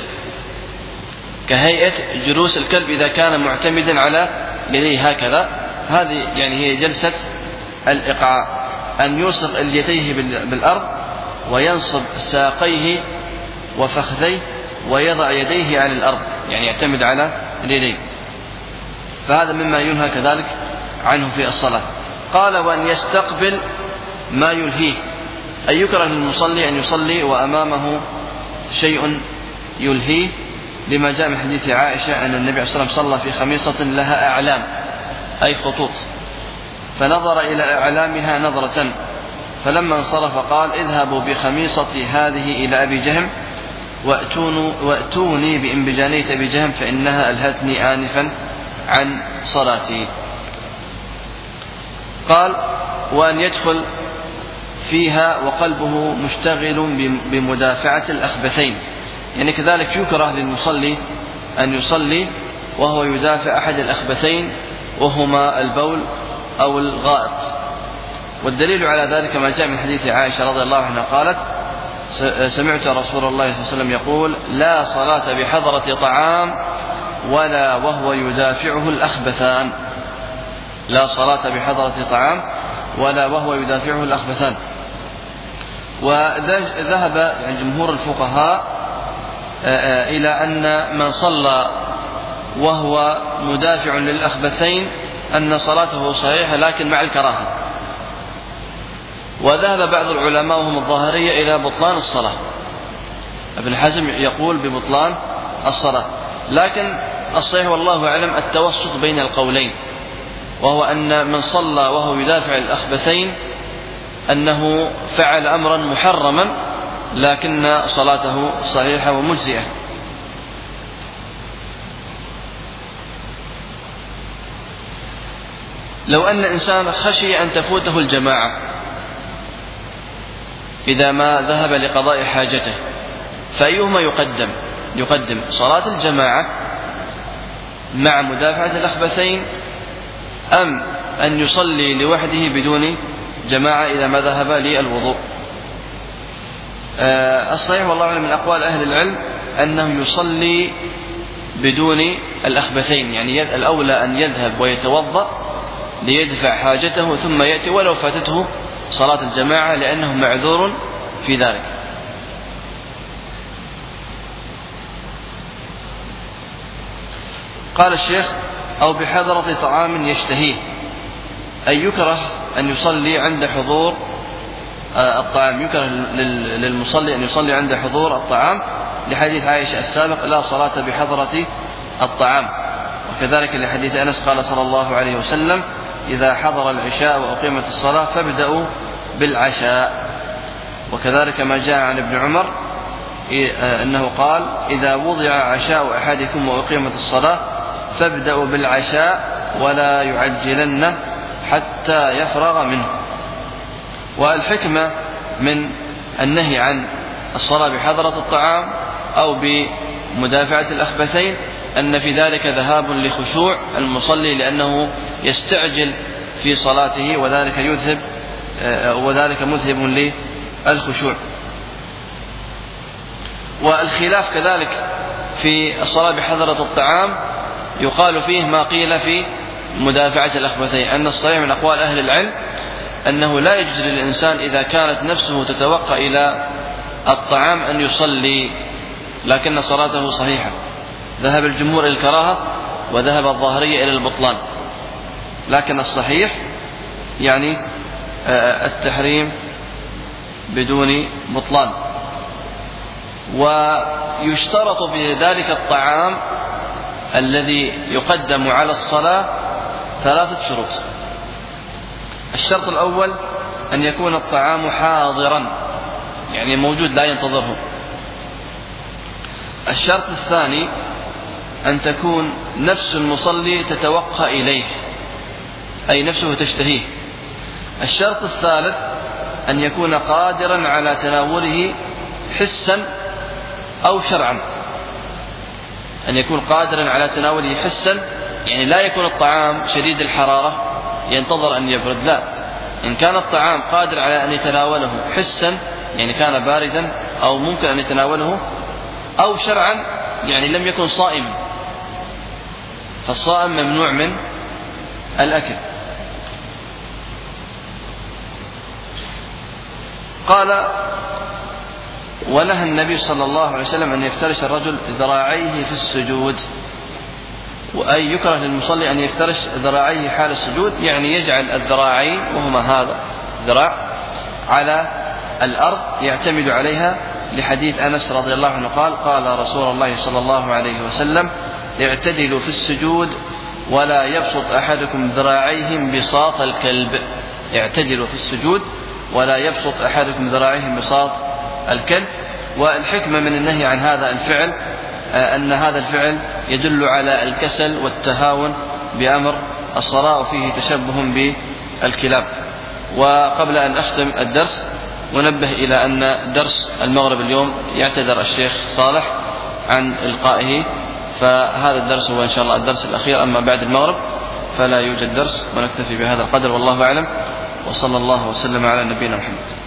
كهيئة جلوس الكلب إذا كان معتمدا على يديه هكذا. هذه يعني هي جلسة الإقعاء، أن يلصق اليتيه بالأرض وينصب ساقيه وفخذيه ويضع يديه على الأرض، يعني يعتمد على اليدين. فهذا مما ينهى كذلك عنه في الصلاة. قال: وأن يستقبل ما يلهيه، أي يكره للمصلي أن يصلي وأمامه شيء يلهيه، لما جاء من حديث عائشة أن النبي صلى الله عليه وسلم صلى في خميصة لها أعلام أي خطوط، فنظر إلى أعلامها نظرة، فلما انصرف قال اذهبوا بخميصتي هذه إلى أبي جهم وأتوني بإنبجانية أبي جهم فإنها ألهتني آنفا عن صلاتي. قال وأن يدخل فيها وقلبه مشتغل بمدافعة الأخبثين، يعني كذلك يكره للمصلي أن يصلي وهو يدافع أحد الأخبثين وهما البول أو الغائط. والدليل على ذلك ما جاء من حديث عائشة رضي الله عنها قالت سمعت رسول الله صلى الله عليه وسلم يقول لا صلاة بحضرة طعام ولا وهو يدافعه الأخبثان، لا صلاة بحضرة طعام ولا وهو يدافعه الأخبثان. وذهب يعني جمهور الفقهاء إلى أن من صلى وهو مدافع للأخبثين أن صلاته صحيحة لكن مع الكراهة. وذهب بعض العلماء وهم الظاهرية إلى بطلان الصلاة، ابن حزم يقول ببطلان الصلاة، لكن الصحيح والله أعلم التوسط بين القولين، وهو أن من صلى وهو يدافع الأخبثين أنه فعل أمرا محرما لكن صلاته صحيحة ومجزئة. لو أن إنسان خشي أن تفوته الجماعة إذا ما ذهب لقضاء حاجته، فأيهما يقدم؟ يقدم صلاة الجماعة مع مدافعة الأخبثين أم أن يصلي لوحده بدون جماعة إذا ما ذهب للوضوء؟ أه الصحيح والله أعلم من أقوال أهل العلم أنه يصلي بدون الأخبثين، يعني الأولى أن يذهب ويتوضأ ليدفع حاجته ثم يأتي ولو فاتته صلاة الجماعة لأنه معذور في ذلك. قال الشيخ أو بحضرة طعام يشتهيه، أي يكره أن يصلي عند حضور الطعام، يكره للمصلي أن يصلي عند حضور الطعام لحديث عائشة السابق لا صلاة بحضرة الطعام، وكذلك لحديث أنس قال صلى الله عليه وسلم إذا حضر العشاء وأقيمت الصلاة فابدأوا بالعشاء. وكذلك ما جاء عن ابن عمر أنه قال إذا وضع عشاء أحدكم وأقيمت الصلاة فابدأوا بالعشاء ولا يعجلن حتى يفرغ منه. والحكمة من النهي عن الصلاة بحضرة الطعام أو بمدافعة الأخبثين أن في ذلك ذهاب لخشوع المصلي لأنه يستعجل في صلاته وذلك يذهب وذلك مذهب للخشوع. والخلاف كذلك في الصلاة بحضرة الطعام يقال فيه ما قيل في مدافعة الأخبثين، أن الصحيح من أقوال أهل العلم أنه لا يجوز للإنسان إذا كانت نفسه تتوقع إلى الطعام أن يصلي لكن صلاته صحيحة. ذهب الجمهور إلى الكراهة وذهب الظاهرية إلى البطلان، لكن الصحيح يعني التحريم بدون بطلان. ويشترط في ذلك الطعام الذي يقدم على الصلاة ثلاثة شروط. الشرط الأول أن يكون الطعام حاضرا يعني موجود لا ينتظره. الشرط الثاني أن تكون نفس المصلي تتوقع إليه أي نفسه تشتهيه. الشرط الثالث أن يكون قادرا على تناوله حسا أو شرعا، أن يكون قادرا على تناوله حسا يعني لا يكون الطعام شديد الحرارة ينتظر أن يبرد، لا، إن كان الطعام قادر على أن يتناوله حسا يعني كان باردا أو ممكن أن يتناوله، أو شرعا يعني لم يكن صائما، فالصائم ممنوع من الأكل. قال ونهى النبي صلى الله عليه وسلم أن يفترش الرجل ذراعيه في السجود، وأي يكره للمصلي أن يفترش ذراعيه حال السجود يعني يجعل الذراعين وهما هذا ذراع على الأرض يعتمد عليها لحديث أنس رضي الله عنه قال قال رسول الله صلى الله عليه وسلم اعتدلوا في السجود ولا يبسط أحدكم ذراعيه بساط الكلب. اعتدلوا في السجود ولا يبسط أحدكم ذراعيه بساط الكلب. والحكمة من النهي عن هذا الفعل أن هذا الفعل يدل على الكسل والتهاون بأمر الصلاة وفيه تشبه بالكلاب. وقبل أن أختم الدرس ونبه إلى أن درس المغرب اليوم يعتذر الشيخ صالح عن إلقائه، فهذا الدرس هو إن شاء الله الدرس الأخير، أما بعد المغرب فلا يوجد درس. ونكتفي بهذا القدر والله أعلم، وصلى الله وسلم على نبينا محمد.